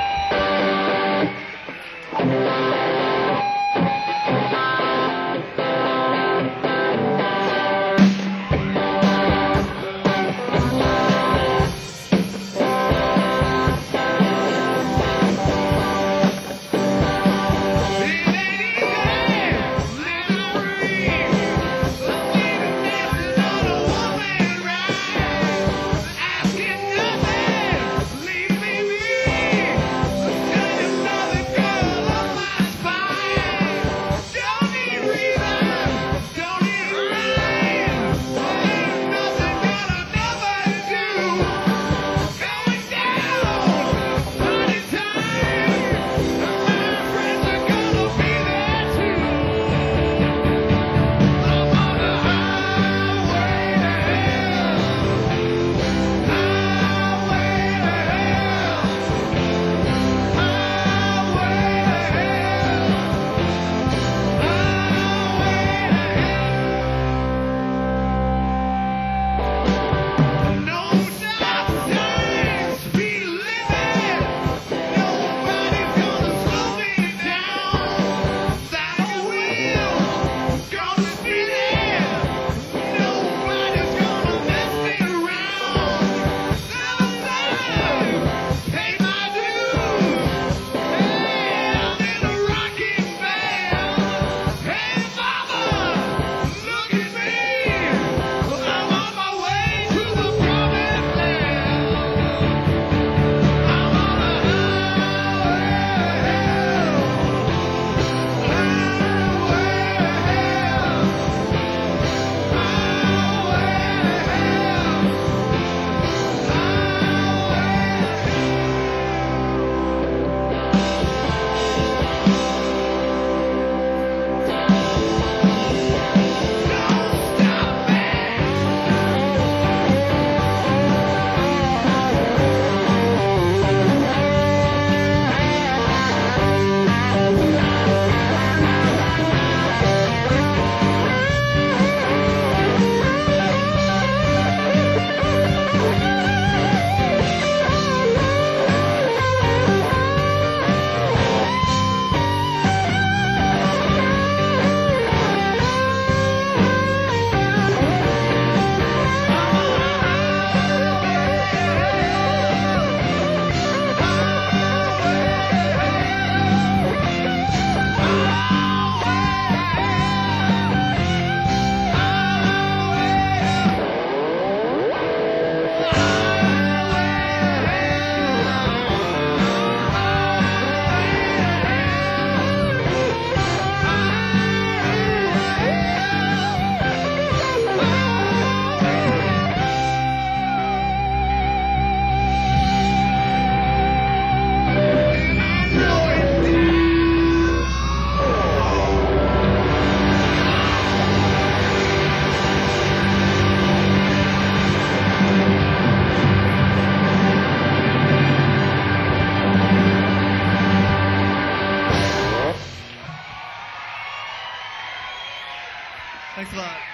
Thanks a lot.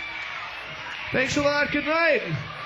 Thanks a lot. Good night.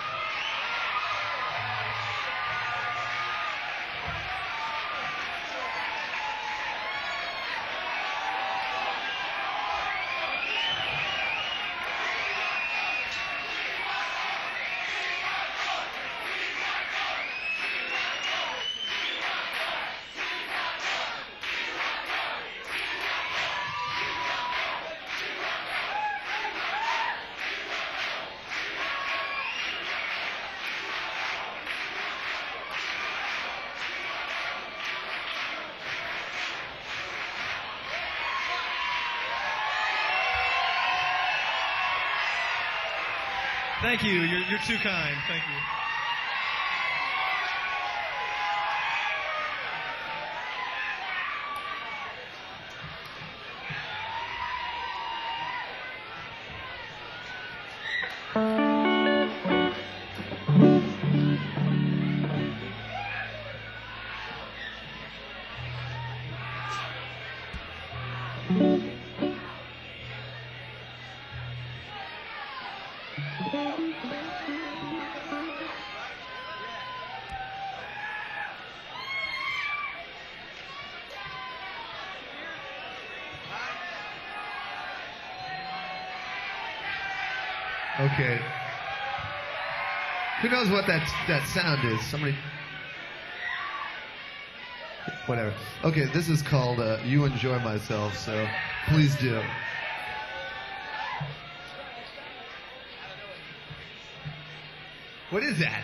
Thank you. You're too kind. Thank you. Okay. Who knows what that sound is? Somebody. Whatever. Okay, this is called You Enjoy Myself, so please do. What is that?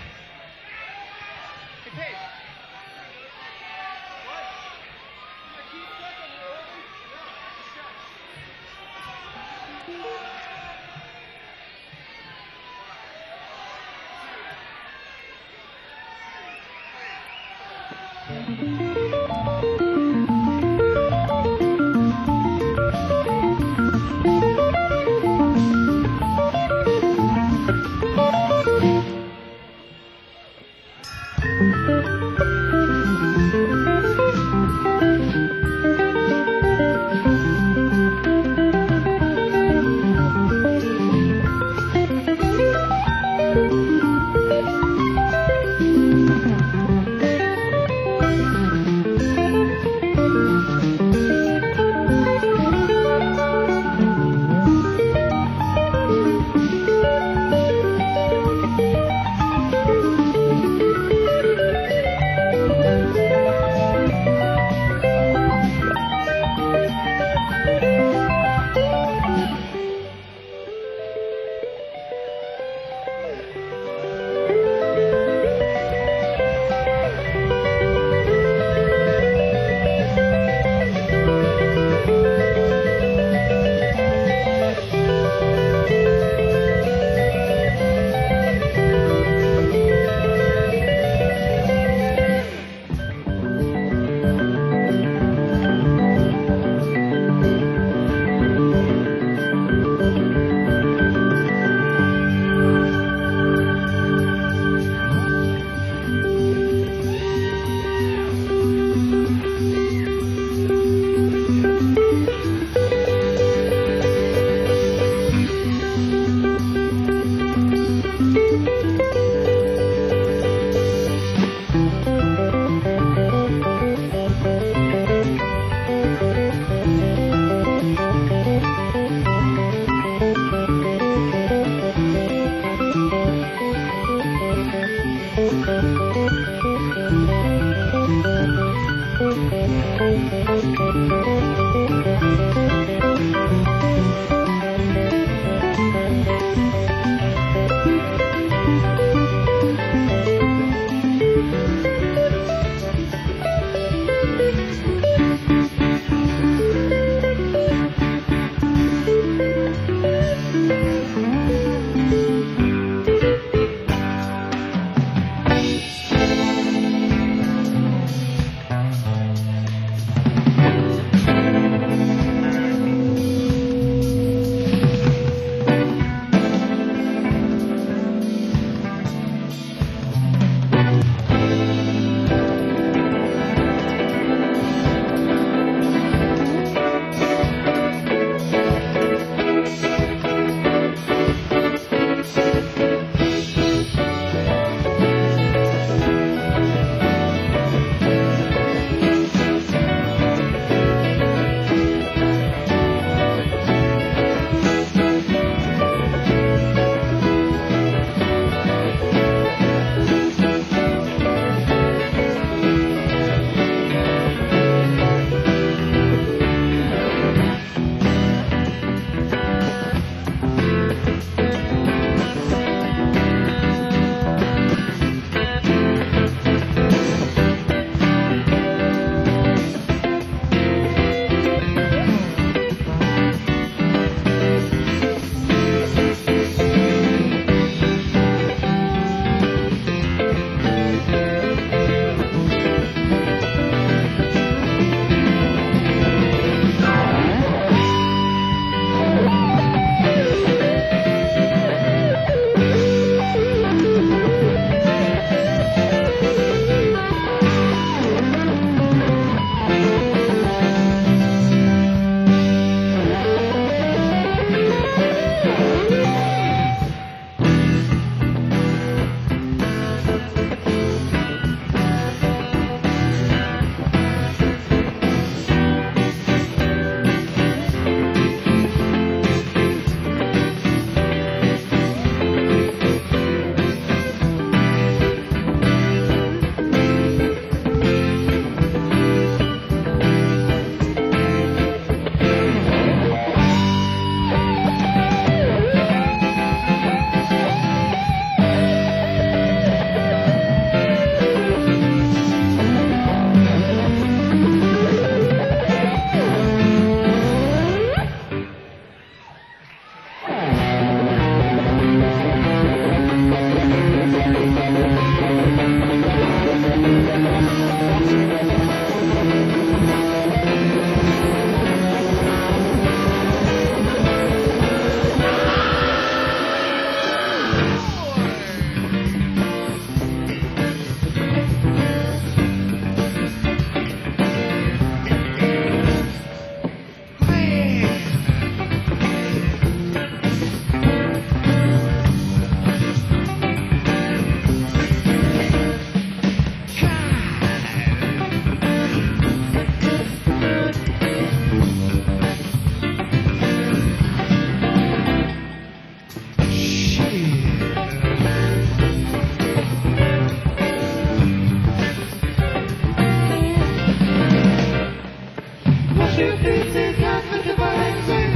your face is half like a violin.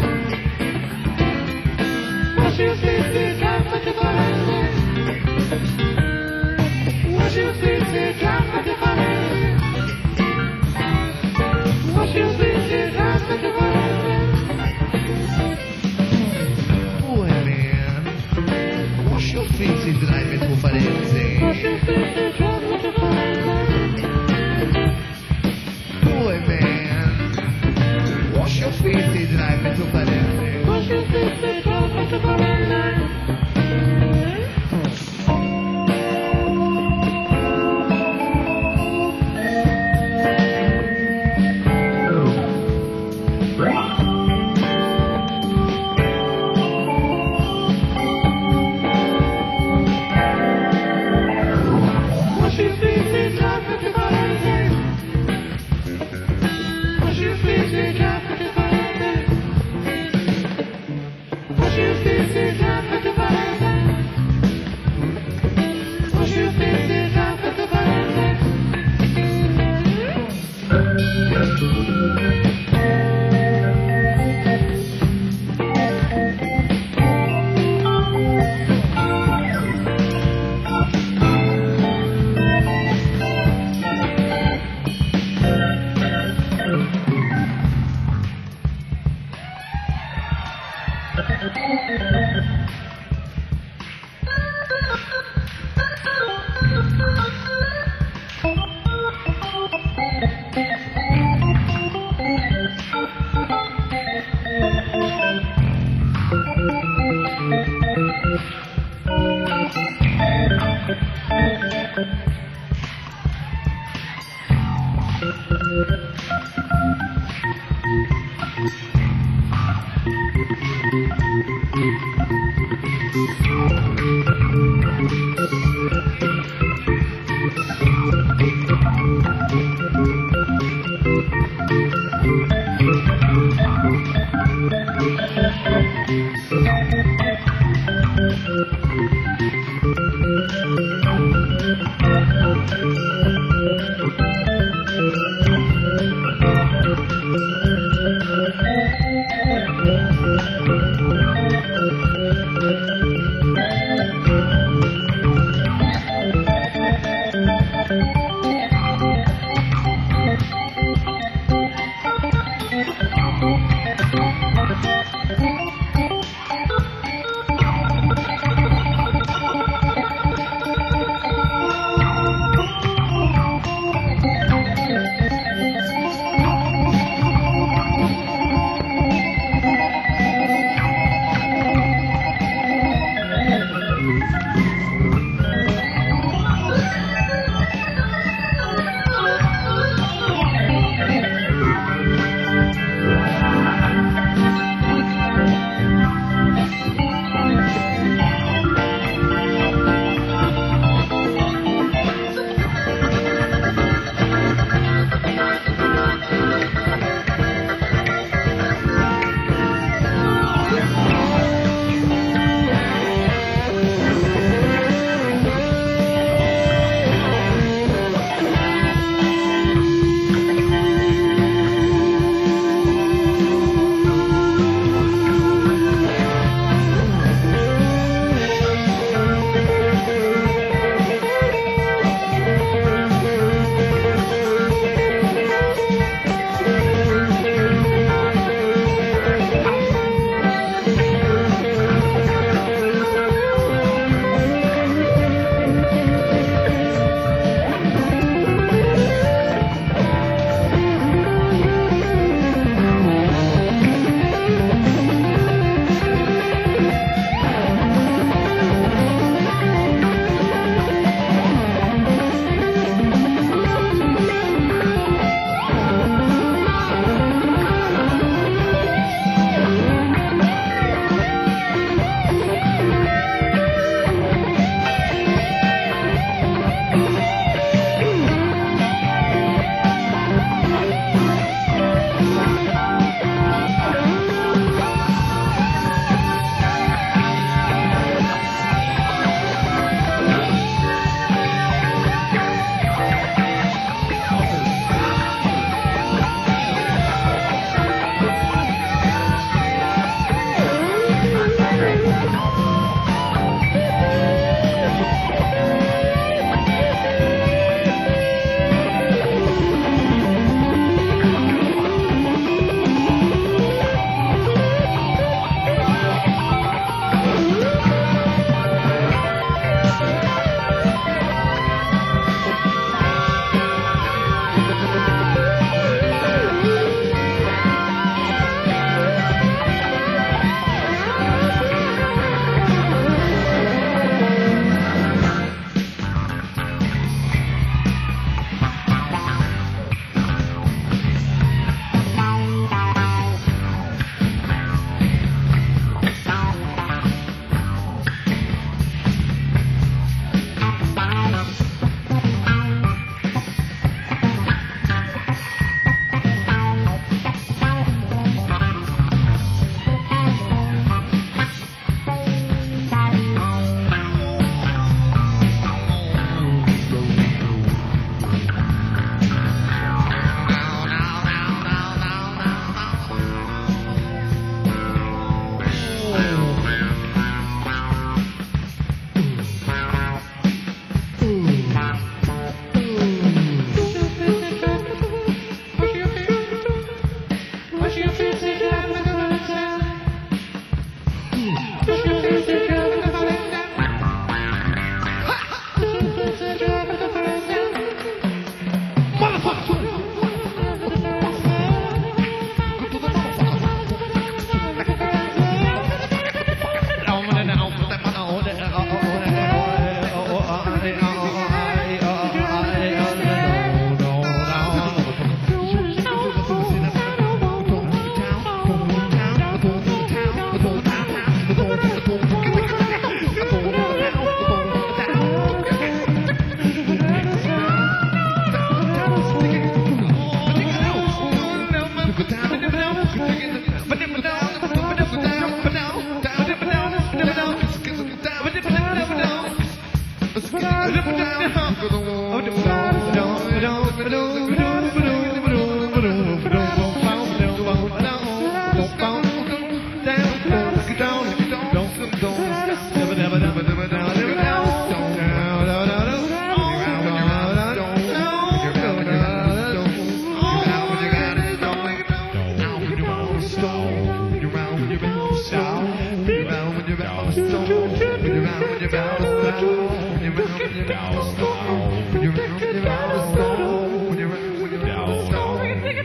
Wash your face is half like a violin. Wash your face is half like a violin. Wash your face is half like a violin. Boy, man. Wash your face e drive tuo paese. Wash your face is half like a violin. Boy, man. Wash your face e drive tuo paese. Wash your face is half like a violin. Wash your face is half like a violin. Wash your face is half like a violin. Wash your face is half like a violin. Wash your face is half like a violin.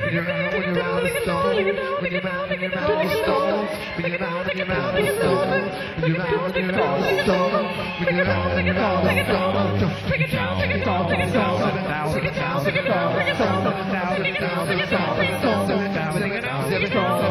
when you're out of stone, when you're out of stone, when you're out of stone, when you're out of stone, when you're out of stone, take it down, take it down, take it down, take it down, take it down, take it down, take it down, take it down, take it down, take it down, take it down, take it down, take it down, take it down,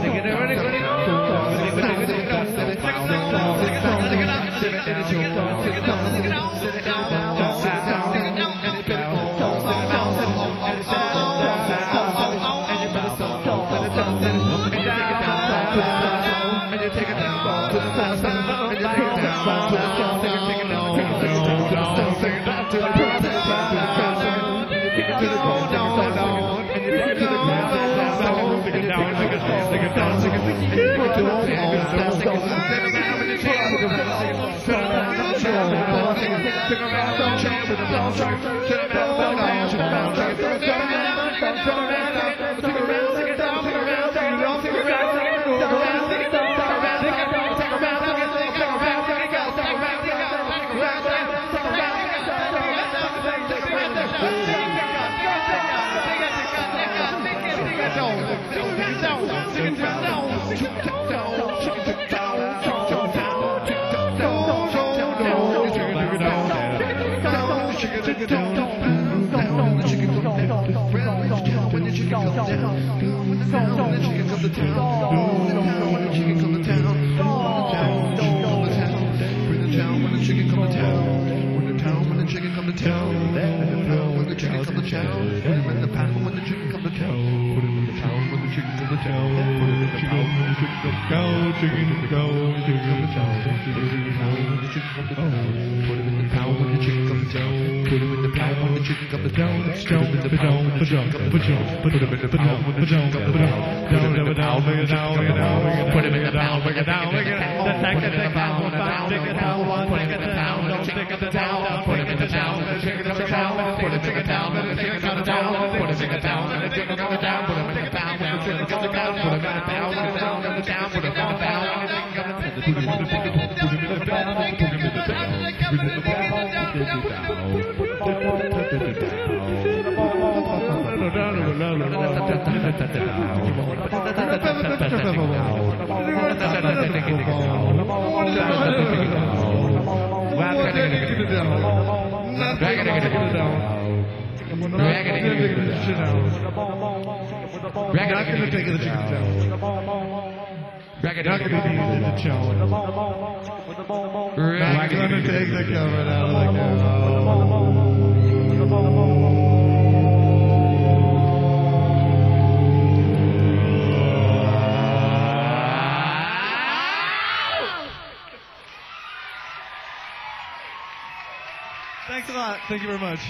Thanks a lot. Thank you very much.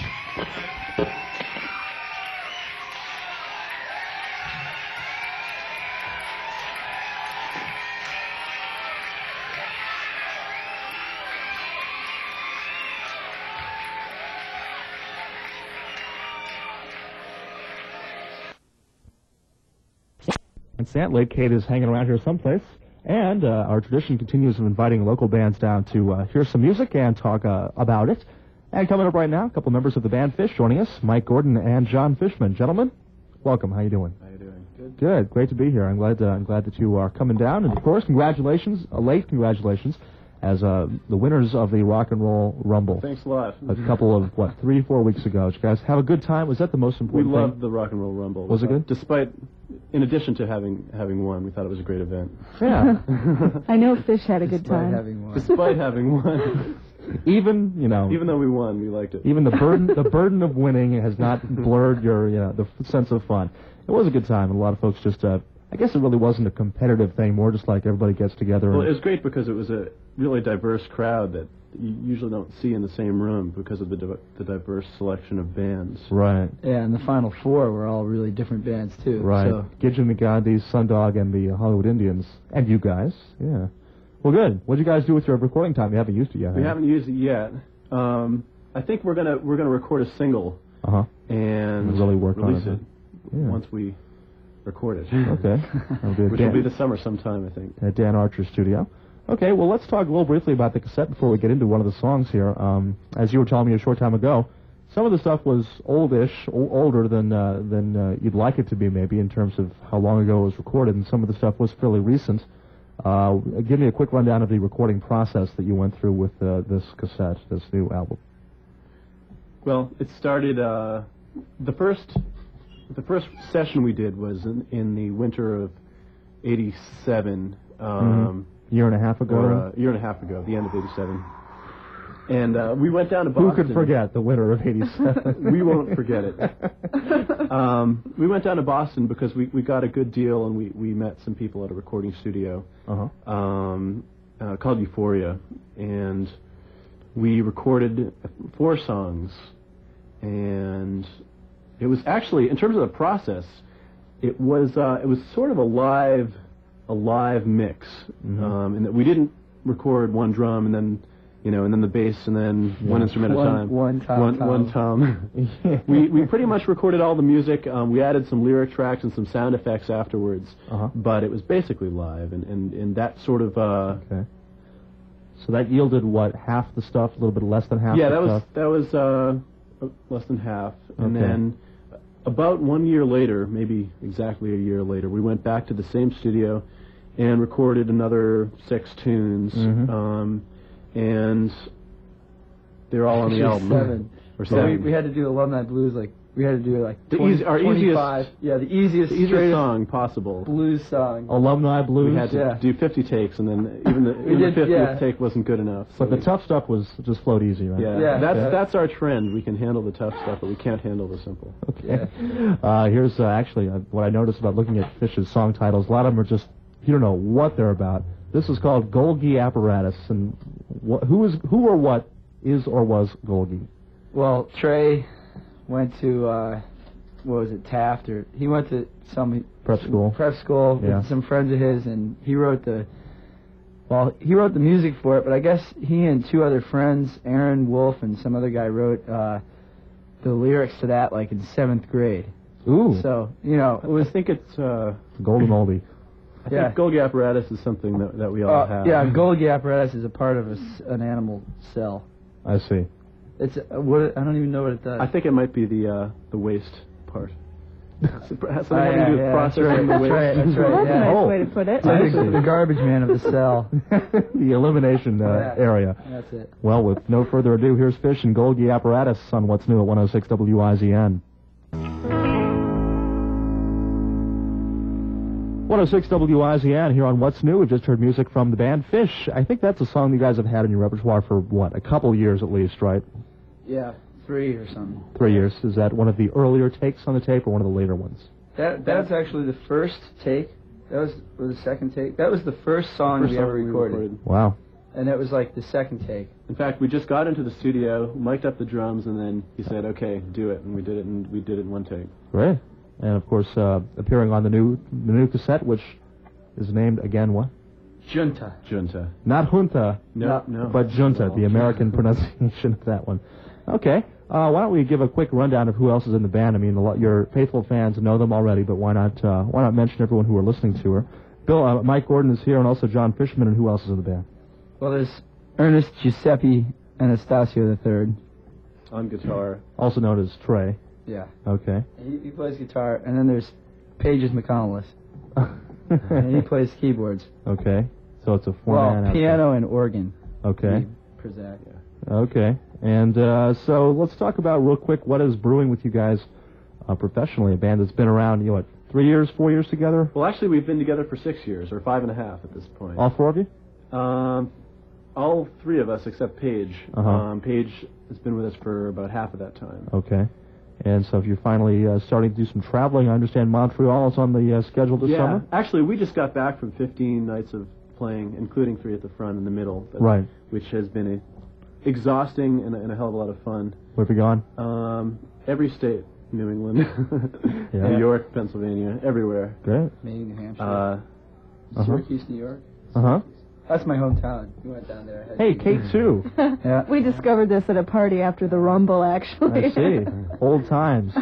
And sadly, Kate is hanging around here someplace. And our tradition continues of inviting local bands down to hear some music and talk about it. And coming up right now, a couple members of the band Fish joining us, Mike Gordon and John Fishman. Gentlemen, welcome. How you doing? How you doing? Good. Good. Great to be here. I'm glad that you are coming down. And, of course, congratulations, late congratulations, as the winners of the Rock and Roll Rumble. Thanks a lot. A couple of, 3-4 weeks ago. Did you guys have a good time? Was that the most important We thing? loved the Rock and Roll Rumble. Was it good? In addition to having won, we thought it was a great event. Yeah. I know Fish had a good time. Despite having won. Even though we won, we liked it. Even the burden of winning has not blurred your, the sense of fun. It was a good time, and a lot of folks just, I guess it really wasn't a competitive thing, more just like everybody gets together. Well, it was great because it was a really diverse crowd that you usually don't see in the same room because of the diverse selection of bands. Right. Yeah, and the Final Four were all really different bands, too. Right. So. Gidget and the Gandhis, Sundog, and the Hollywood Indians. And you guys. Yeah. Well, good. What did you guys do with your recording time? You haven't used it yet. We haven't used it yet. I think we're gonna record a single. And really work release on it once we record it. Okay. Which will be this summer sometime, I think. At Dan Archer's studio. Okay, well, let's talk a little briefly about the cassette before we get into one of the songs here. As you were telling me a short time ago, Some of the stuff was older than you'd like it to be, maybe in terms of how long ago it was recorded, and some of the stuff was fairly recent. Give me a quick rundown of the recording process that you went through with this cassette, this new album. Well, it started. The first session we did was in the winter of '87. Year and a half ago. Or a year and a half ago, the end of '87. And we went down to Boston. Who could forget the winter of '87? We won't forget it. We went down to Boston because we got a good deal, and we met some people at a recording studio called Euphoria, and we recorded 4 songs. And it was actually, in terms of the process, it was sort of a live mix, in that we didn't record one drum and then the bass and then one instrument at a time. One tom. We pretty much recorded all the music. We added some lyric tracks and some sound effects afterwards, but it was basically live, and that sort of. Okay. So that yielded what, half the stuff, a little bit less than half. Yeah, the stuff? that was less than half, and then about 1 year later, maybe exactly a year later, we went back to the same studio and recorded another 6 tunes. And they're all on the album. 7. Or So 7. we had to do Alumni Blues, we had to do The 20, our 25. The easiest easiest song possible. blues song. Alumni Blues. We had to do 50 takes, and then even the 50th take wasn't good enough. So But the tough stuff was just flowed easy, right? Yeah, that's our trend. We can handle the tough stuff, but we can't handle the simple. Okay. Here's actually what I noticed about looking at Fish's song titles. A lot of them are just, you don't know what they're about. This is called Golgi Apparatus, and who or what is or was Golgi? Well, Trey went to, Taft, or he went to some Prep school. With some friends of his, and he wrote the music for it, but I guess he and 2 other friends, Aaron Wolf and some other guy, wrote the lyrics to that in 7th grade. Ooh. So, I think it's Golden Oldie. I think Golgi Apparatus is something that we all have. Yeah, Golgi Apparatus is a part of an animal cell. I see. It's I don't even know what it does. I think it might be the waste part. Something having to do with That's processing the waste. right. That's a nice way to put it. The garbage man of the cell. The elimination area. That's it. Well, with no further ado, here's Fish and Golgi Apparatus on What's New at 106 WIZN. 106 WIZN here on What's New. We've just heard music from the band Fish. I think that's a song you guys have had in your repertoire for, a couple years at least, right? Yeah, 3 or something. 3 years. Is that one of the earlier takes on the tape or one of the later ones? That's actually the first take. That was the second take. That was the first song we ever recorded. Wow. And that was the second take. In fact, we just got into the studio, mic'd up the drums, and then he said, "Okay, do it," and we did it in one take. Great. And of course, appearing on the new cassette, which is named again what? Junta. Not Junta. No. But Junta, the American pronunciation of that one. Okay. Why don't we give a quick rundown of who else is in the band? I mean, your faithful fans know them already, but why not mention everyone who are listening to her? Bill, Mike Gordon is here, and also John Fishman, and who else is in the band? Well, there's Ernest Giuseppe Anastasio III. On guitar. Also known as Trey. Yeah. Okay. He plays guitar, and then there's Pages McConnellis. And he plays keyboards. Okay. So it's a four-man outfit. Piano and organ. Okay. Prozac. Okay. And so let's talk about real quick what is brewing with you guys professionally, a band that's been around, 3 years, 4 years together? Well, actually, we've been together for 6 years, or 5.5 at this point. All 4 of you? All 3 of us except Paige. Paige has been with us for about half of that time. Okay. And so if you're finally starting to do some traveling, I understand Montreal is on the schedule this summer? Yeah, actually, we just got back from 15 nights of playing, including 3 at the front and the middle. Right. Which has been exhausting and a hell of a lot of fun. Where have you gone? Every state. New England, New York, Pennsylvania, everywhere. Great. Maine, New Hampshire. Syracuse, New York. That's my hometown. You went down there. Hey, Kate too. Yeah. We discovered this at a party after the Rumble, actually. I see. Old times.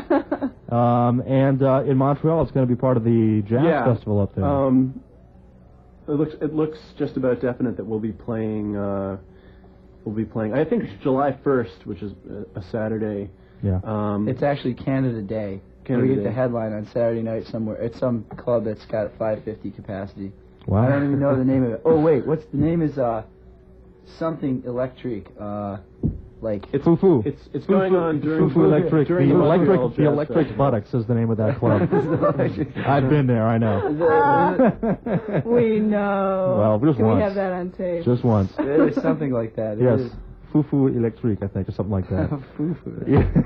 And in Montreal, it's going to be part of the jazz festival up there. It looks just about definite that we'll be playing. I think July 1st, which is a Saturday. Yeah. It's actually Canada Day. Canada We get Day. the headline on Saturday night somewhere. It's some club that's got 550 capacity. Wow. I don't even know the name of it. Oh wait, what's the name? Is something electric. Like It's Foo-foo. It's going on during Foo-foo Electric. during the Montreal electric, the Jazz electric Festival. Buttocks is the name of that club. I've been there. I know. We know. Well, just Can once. we have that on tape? Just once. it is something like that. It Yes. is. Foo-foo Electric, I think, or something like that. Foo-foo.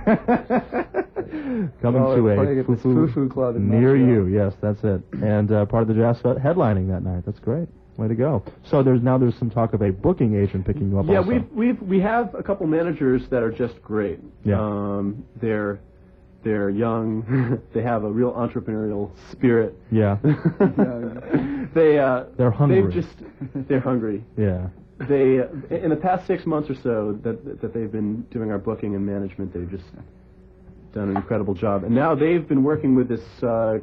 Coming Oh, to we're a playing at this Foo-foo club in near Montreal. you. Yes, that's it. And part of the Jazz Fest headlining that night. That's great. Way to go. So there's some talk of a booking agent picking you up. Yeah, also. we have a couple managers that are just great. Yeah. They're young. They have a real entrepreneurial spirit. Yeah. They're hungry. They're hungry. Yeah. They in the past 6 months or so that they've been doing our booking and management, they've just done an incredible job. And now they've been working with this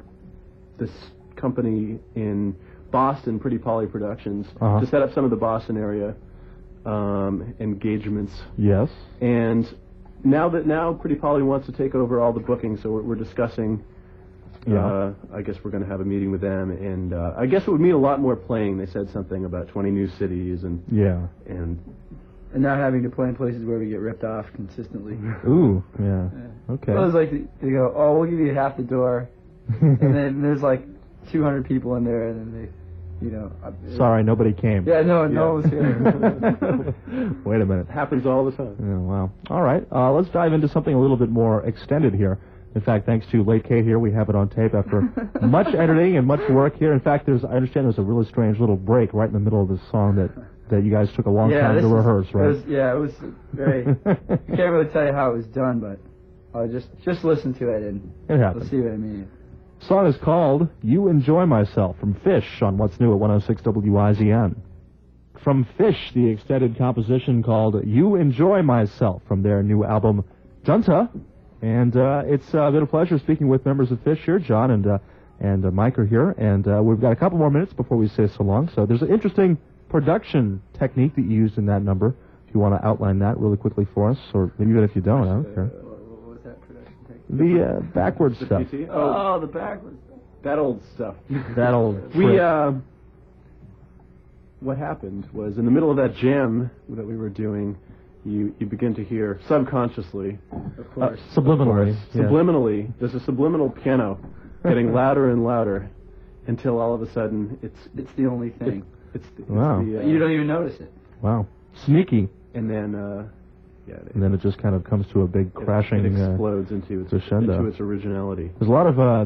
company in Boston, Pretty Polly Productions, Uh-huh. to set up some of the Boston area engagements. Yes. And now Pretty Polly wants to take over all the booking, so we're discussing. Yeah. I guess we're going to have a meeting with them, and I guess it would mean a lot more playing. They said something about 20 new cities and Yeah. and And not having to play in places where we get ripped off consistently. Ooh. Yeah. Okay. Well, it's like they go, oh, we'll give you half the door, and then there's like 200 people in there, and then they, Sorry, nobody came. Yeah, no one was here. Wait a minute. it happens all the time. Yeah, wow. All right. Let's dive into something a little bit more extended here. In fact, thanks to Late Kate here, we have it on tape after much editing and much work here. In fact, I understand there's a really strange little break right in the middle of this song that you guys took a long time to rehearse, right? It was very. I can't really tell you how it was done, but I'll just listen to it and It happened. you'll see what I mean. Song is called You Enjoy Myself from Fish on What's New at 106 WIZN. From Fish, the extended composition called You Enjoy Myself from their new album, Junta. And it's been a pleasure speaking with members of Fish here. John and Mike are here. And we've got a couple more minutes before we say so long. So there's an interesting production technique that you used in that number. If you want to outline that really quickly for us, or maybe even if you don't, I don't care. What was that production technique? The backwards stuff. PC? Oh, the backwards. That old stuff. That old We trick. what happened was in the middle of that jam that we were doing, you begin to hear subconsciously, Of course. Subliminally. Yeah. subliminally, there's a subliminal piano getting louder and louder until all of a sudden It's the only thing. Wow. You don't even notice it. Wow. Sneaky. and then And then it just kind of comes to a big crashing. It explodes into crescendo. its originality. There's a lot of a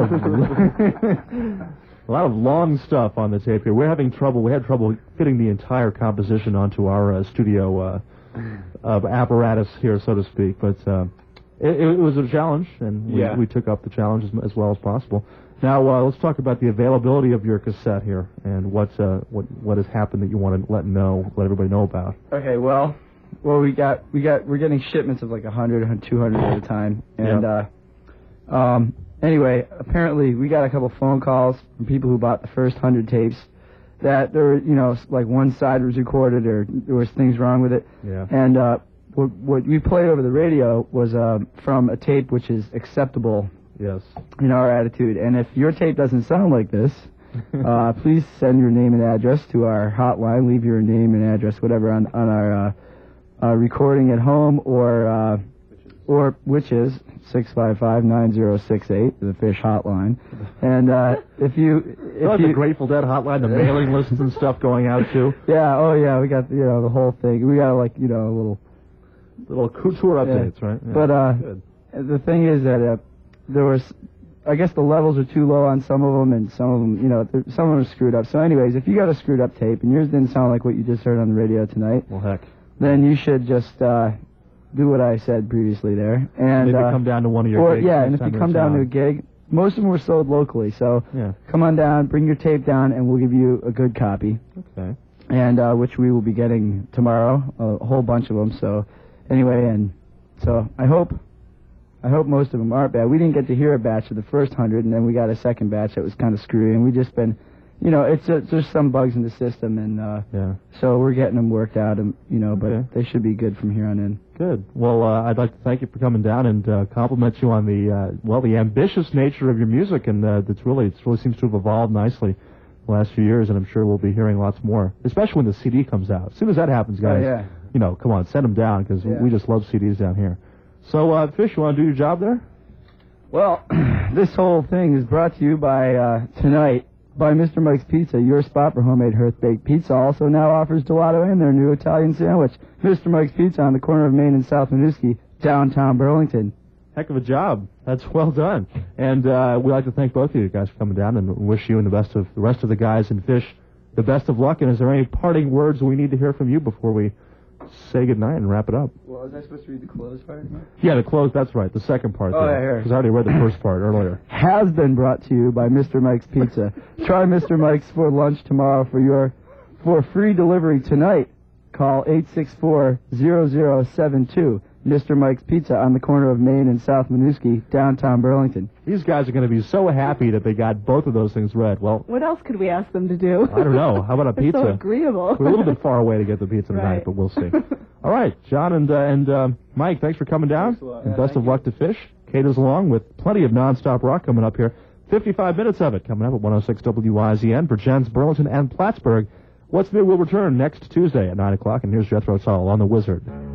lot of long stuff on the tape here. We had trouble fitting the entire composition onto our studio apparatus here, so to speak. But it was a challenge, and we took up the challenge as well as possible. Now let's talk about the availability of your cassette here and what has happened that you want to let everybody know about. Okay, well, we're getting shipments of like 100, 200 at a time, and anyway, apparently we got a couple phone calls from people who bought the first 100 tapes that there were, like one side was recorded or there was things wrong with it, Yeah. and what we played over the radio was from a tape which is acceptable Yes. in our attitude, and if your tape doesn't sound like this, please send your name and address to our hotline. Leave your name and address, whatever, on our recording at home, or which is 655-9068, the Fish hotline. And if the Grateful Dead hotline, the mailing lists and stuff going out too. yeah, we got the whole thing. We got a little Couture updates, right? Yeah. But Good. the thing is that there was, I guess the levels are too low on some of them, and some of them, some of them are screwed up. So anyways, if you got a screwed up tape and yours didn't sound like what you just heard on the radio tonight, Well, heck. then you should just do what I said previously there. And Maybe come down to one of your gigs. and next if you time come you're in down to a town. gig, most of them were sold locally, so Yeah. come on down, bring your tape down, and we'll give you a good copy. Okay. And which we will be getting tomorrow, a whole bunch of them. So anyway, and so I hope most of them aren't bad. We didn't get to hear a batch of the first 100, and then we got a second batch that was kind of screwy, and we just been, it's there's some bugs in the system, and Yeah. so we're getting them worked out, and but Okay. they should be good from here on in. Good. Well, I'd like to thank you for coming down and compliment you on the ambitious nature of your music, and it really seems to have evolved nicely the last few years, and I'm sure we'll be hearing lots more, especially when the CD comes out. As soon as that happens, guys, come on, send them down, because we just love CDs down here. So, Fish, you want to do your job there? Well, this whole thing is brought to you by tonight by Mr. Mike's Pizza, your spot for homemade hearth-baked pizza. Also now offers gelato and their new Italian sandwich. Mr. Mike's Pizza on the corner of Main and South Winooski, downtown Burlington. Heck of a job. That's well done. And we'd like to thank both of you guys for coming down and wish you and the rest of the guys in Fish the best of luck. And is there any parting words we need to hear from you before we say goodnight and wrap it up? Well, was I supposed to read the close part? Yeah, the close, that's right. The second part. Oh, yeah, here. Because I already read the first part earlier. Has been brought to you by Mr. Mike's Pizza. Try Mr. Mike's for lunch tomorrow for free delivery tonight. Call 864-0072. Mr. Mike's Pizza on the corner of Main and South Winooski, downtown Burlington. These guys are going to be so happy that they got both of those things read. Well, What else could we ask them to do? I don't know. How about a They're pizza? so agreeable. We're a little bit far away to get the pizza tonight, Right. but we'll see. All right, John and Mike, thanks for coming down. And best of luck to Fish. Kate is along with plenty of nonstop rock coming up here. 55 minutes of it coming up at 106 WYZN for Jens, Burlington, and Plattsburgh. What's New will return next Tuesday at 9 o'clock, and here's Jethro Tull on The Wizard.